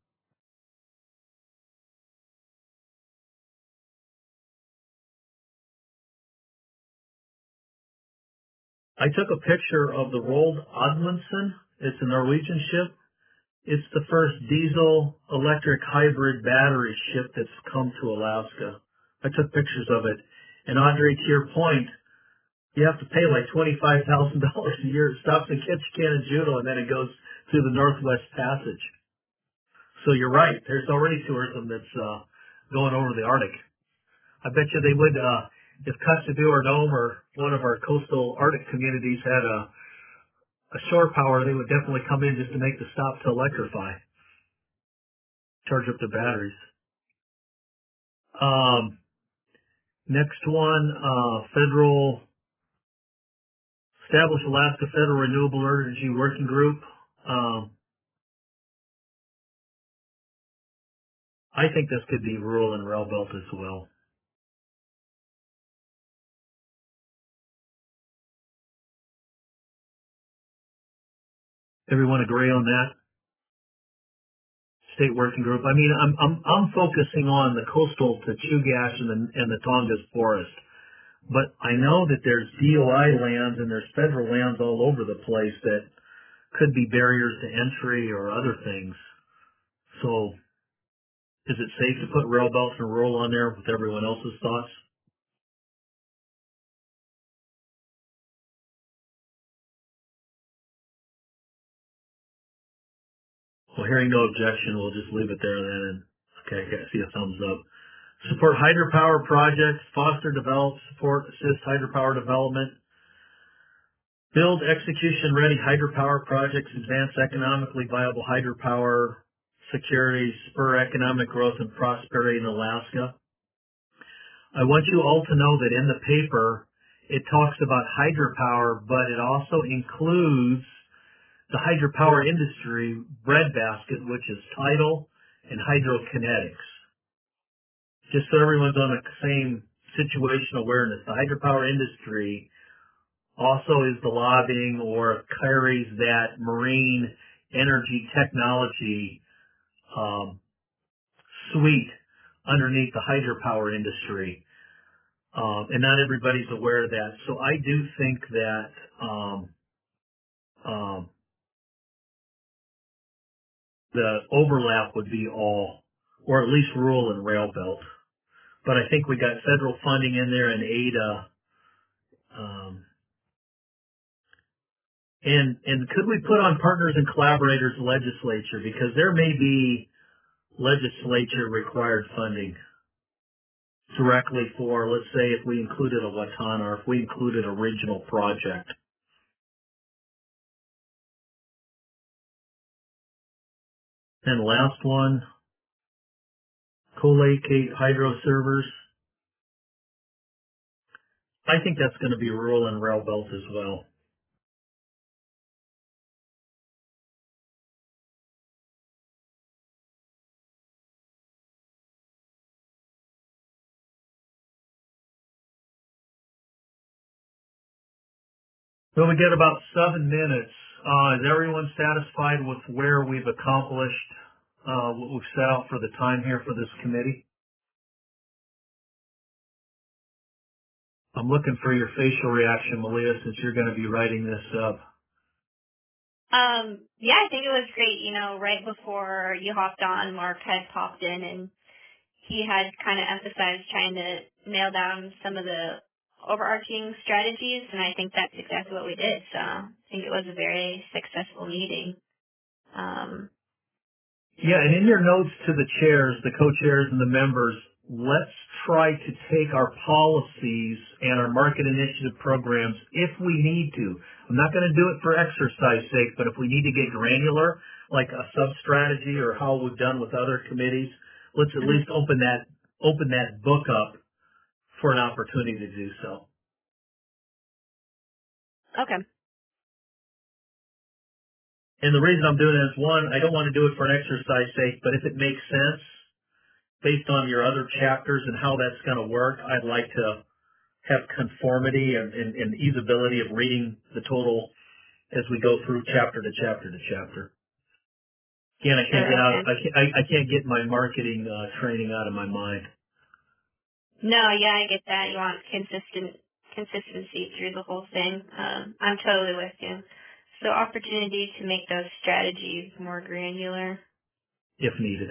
I took a picture of the Roald Amundsen. It's a Norwegian ship. It's the first diesel electric hybrid battery ship that's come to Alaska. I took pictures of it. And Andre, to your point, you have to pay like twenty-five thousand dollars a year. It stops in Ketchikan and Juneau, and then it goes through the Northwest Passage. So you're right. There's already tourism that's uh, going over the Arctic. I bet you they would, uh, if Kotzebue or Nome or one of our coastal Arctic communities had a, a shore power, they would definitely come in just to make the stop to electrify, charge up the batteries. Um, next one, uh, federal, establish Alaska Federal Renewable Energy Working Group. Um, I think this could be rural and rail belt as well. Everyone agree on that? State working group. I mean, I'm I'm I'm focusing on the coastal to Chugach and the and the Tongass Forest, but I know that there's D O I lands and there's federal lands all over the place that could be barriers to entry or other things. So, is it safe to put rail belts and rural on there with everyone else's thoughts? Well, hearing no objection, we'll just leave it there then. And okay, I see a thumbs up. Support hydropower projects, foster, develop, support, assist hydropower development, build execution-ready hydropower projects, advance economically viable hydropower security, spur economic growth and prosperity in Alaska. I want you all to know that in the paper, it talks about hydropower, but it also includes the hydropower industry breadbasket, which is tidal and hydrokinetics. Just so everyone's on the same situational awareness, the hydropower industry also is the lobbying or carries that marine energy technology um, suite underneath the hydropower industry. Um, and not everybody's aware of that. So I do think that um, um, the overlap would be all, or at least rural and rail belt. But I think we got federal funding in there and A D A. Um, and and could we put on partners and collaborators legislature, because there may be legislature required funding directly for, let's say, if we included a Watana or if we included a regional project. And the last one, co-locate hydro servers. I think that's going to be rural and rail belt as well. So we get about seven minutes. Uh, is everyone satisfied with where we've accomplished uh, what we've set out for the time here for this committee? I'm looking for your facial reaction, Malia, since you're going to be writing this up. Um, yeah, I think it was great. You know, right before you hopped on, Mark had popped in and he had kind of emphasized trying to nail down some of the overarching strategies, and I think that's exactly what we did. So I think it was a very successful meeting. Um, Yeah, and in your notes to the chairs, the co-chairs and the members, let's try to take our policies and our market initiative programs if we need to. I'm not going to do it for exercise sake, but if we need to get granular, like a sub-strategy or how we've done with other committees, let's at least open that, open that book up for an opportunity to do so. okay. And the reason I'm doing it is, one, I don't want to do it for an exercise sake, but if it makes sense, based on your other chapters and how that's going to work, I'd like to have conformity and, and, and easeability of reading the total as we go through chapter to chapter to chapter. Again, I can't Sure, get out. okay. I can't, I, I can't get my marketing uh, training out of my mind. No, yeah, I get that. You want consistent consistency through the whole thing. Um, I'm totally with you. So opportunity to make those strategies more granular. If needed.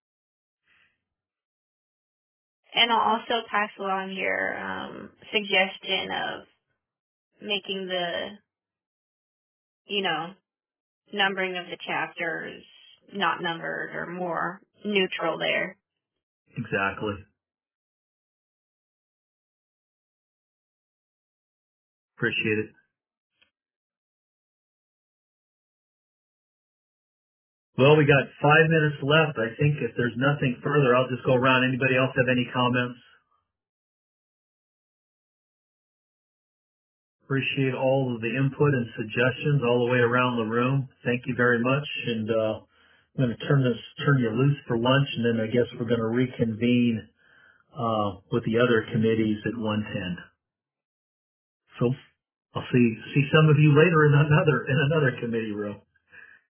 And I'll also pass along your um, suggestion of making the, you know, numbering of the chapters not numbered or more neutral there. Exactly. Appreciate it. Well, we got five minutes left. I think if there's nothing further, I'll just go around. Anybody else have any comments? Appreciate all of the input and suggestions all the way around the room. Thank you very much. And uh, I'm going to turn this, turn you loose for lunch, and then I guess we're going to reconvene uh, with the other committees at one ten. So I'll see see some of you later in another in another committee room.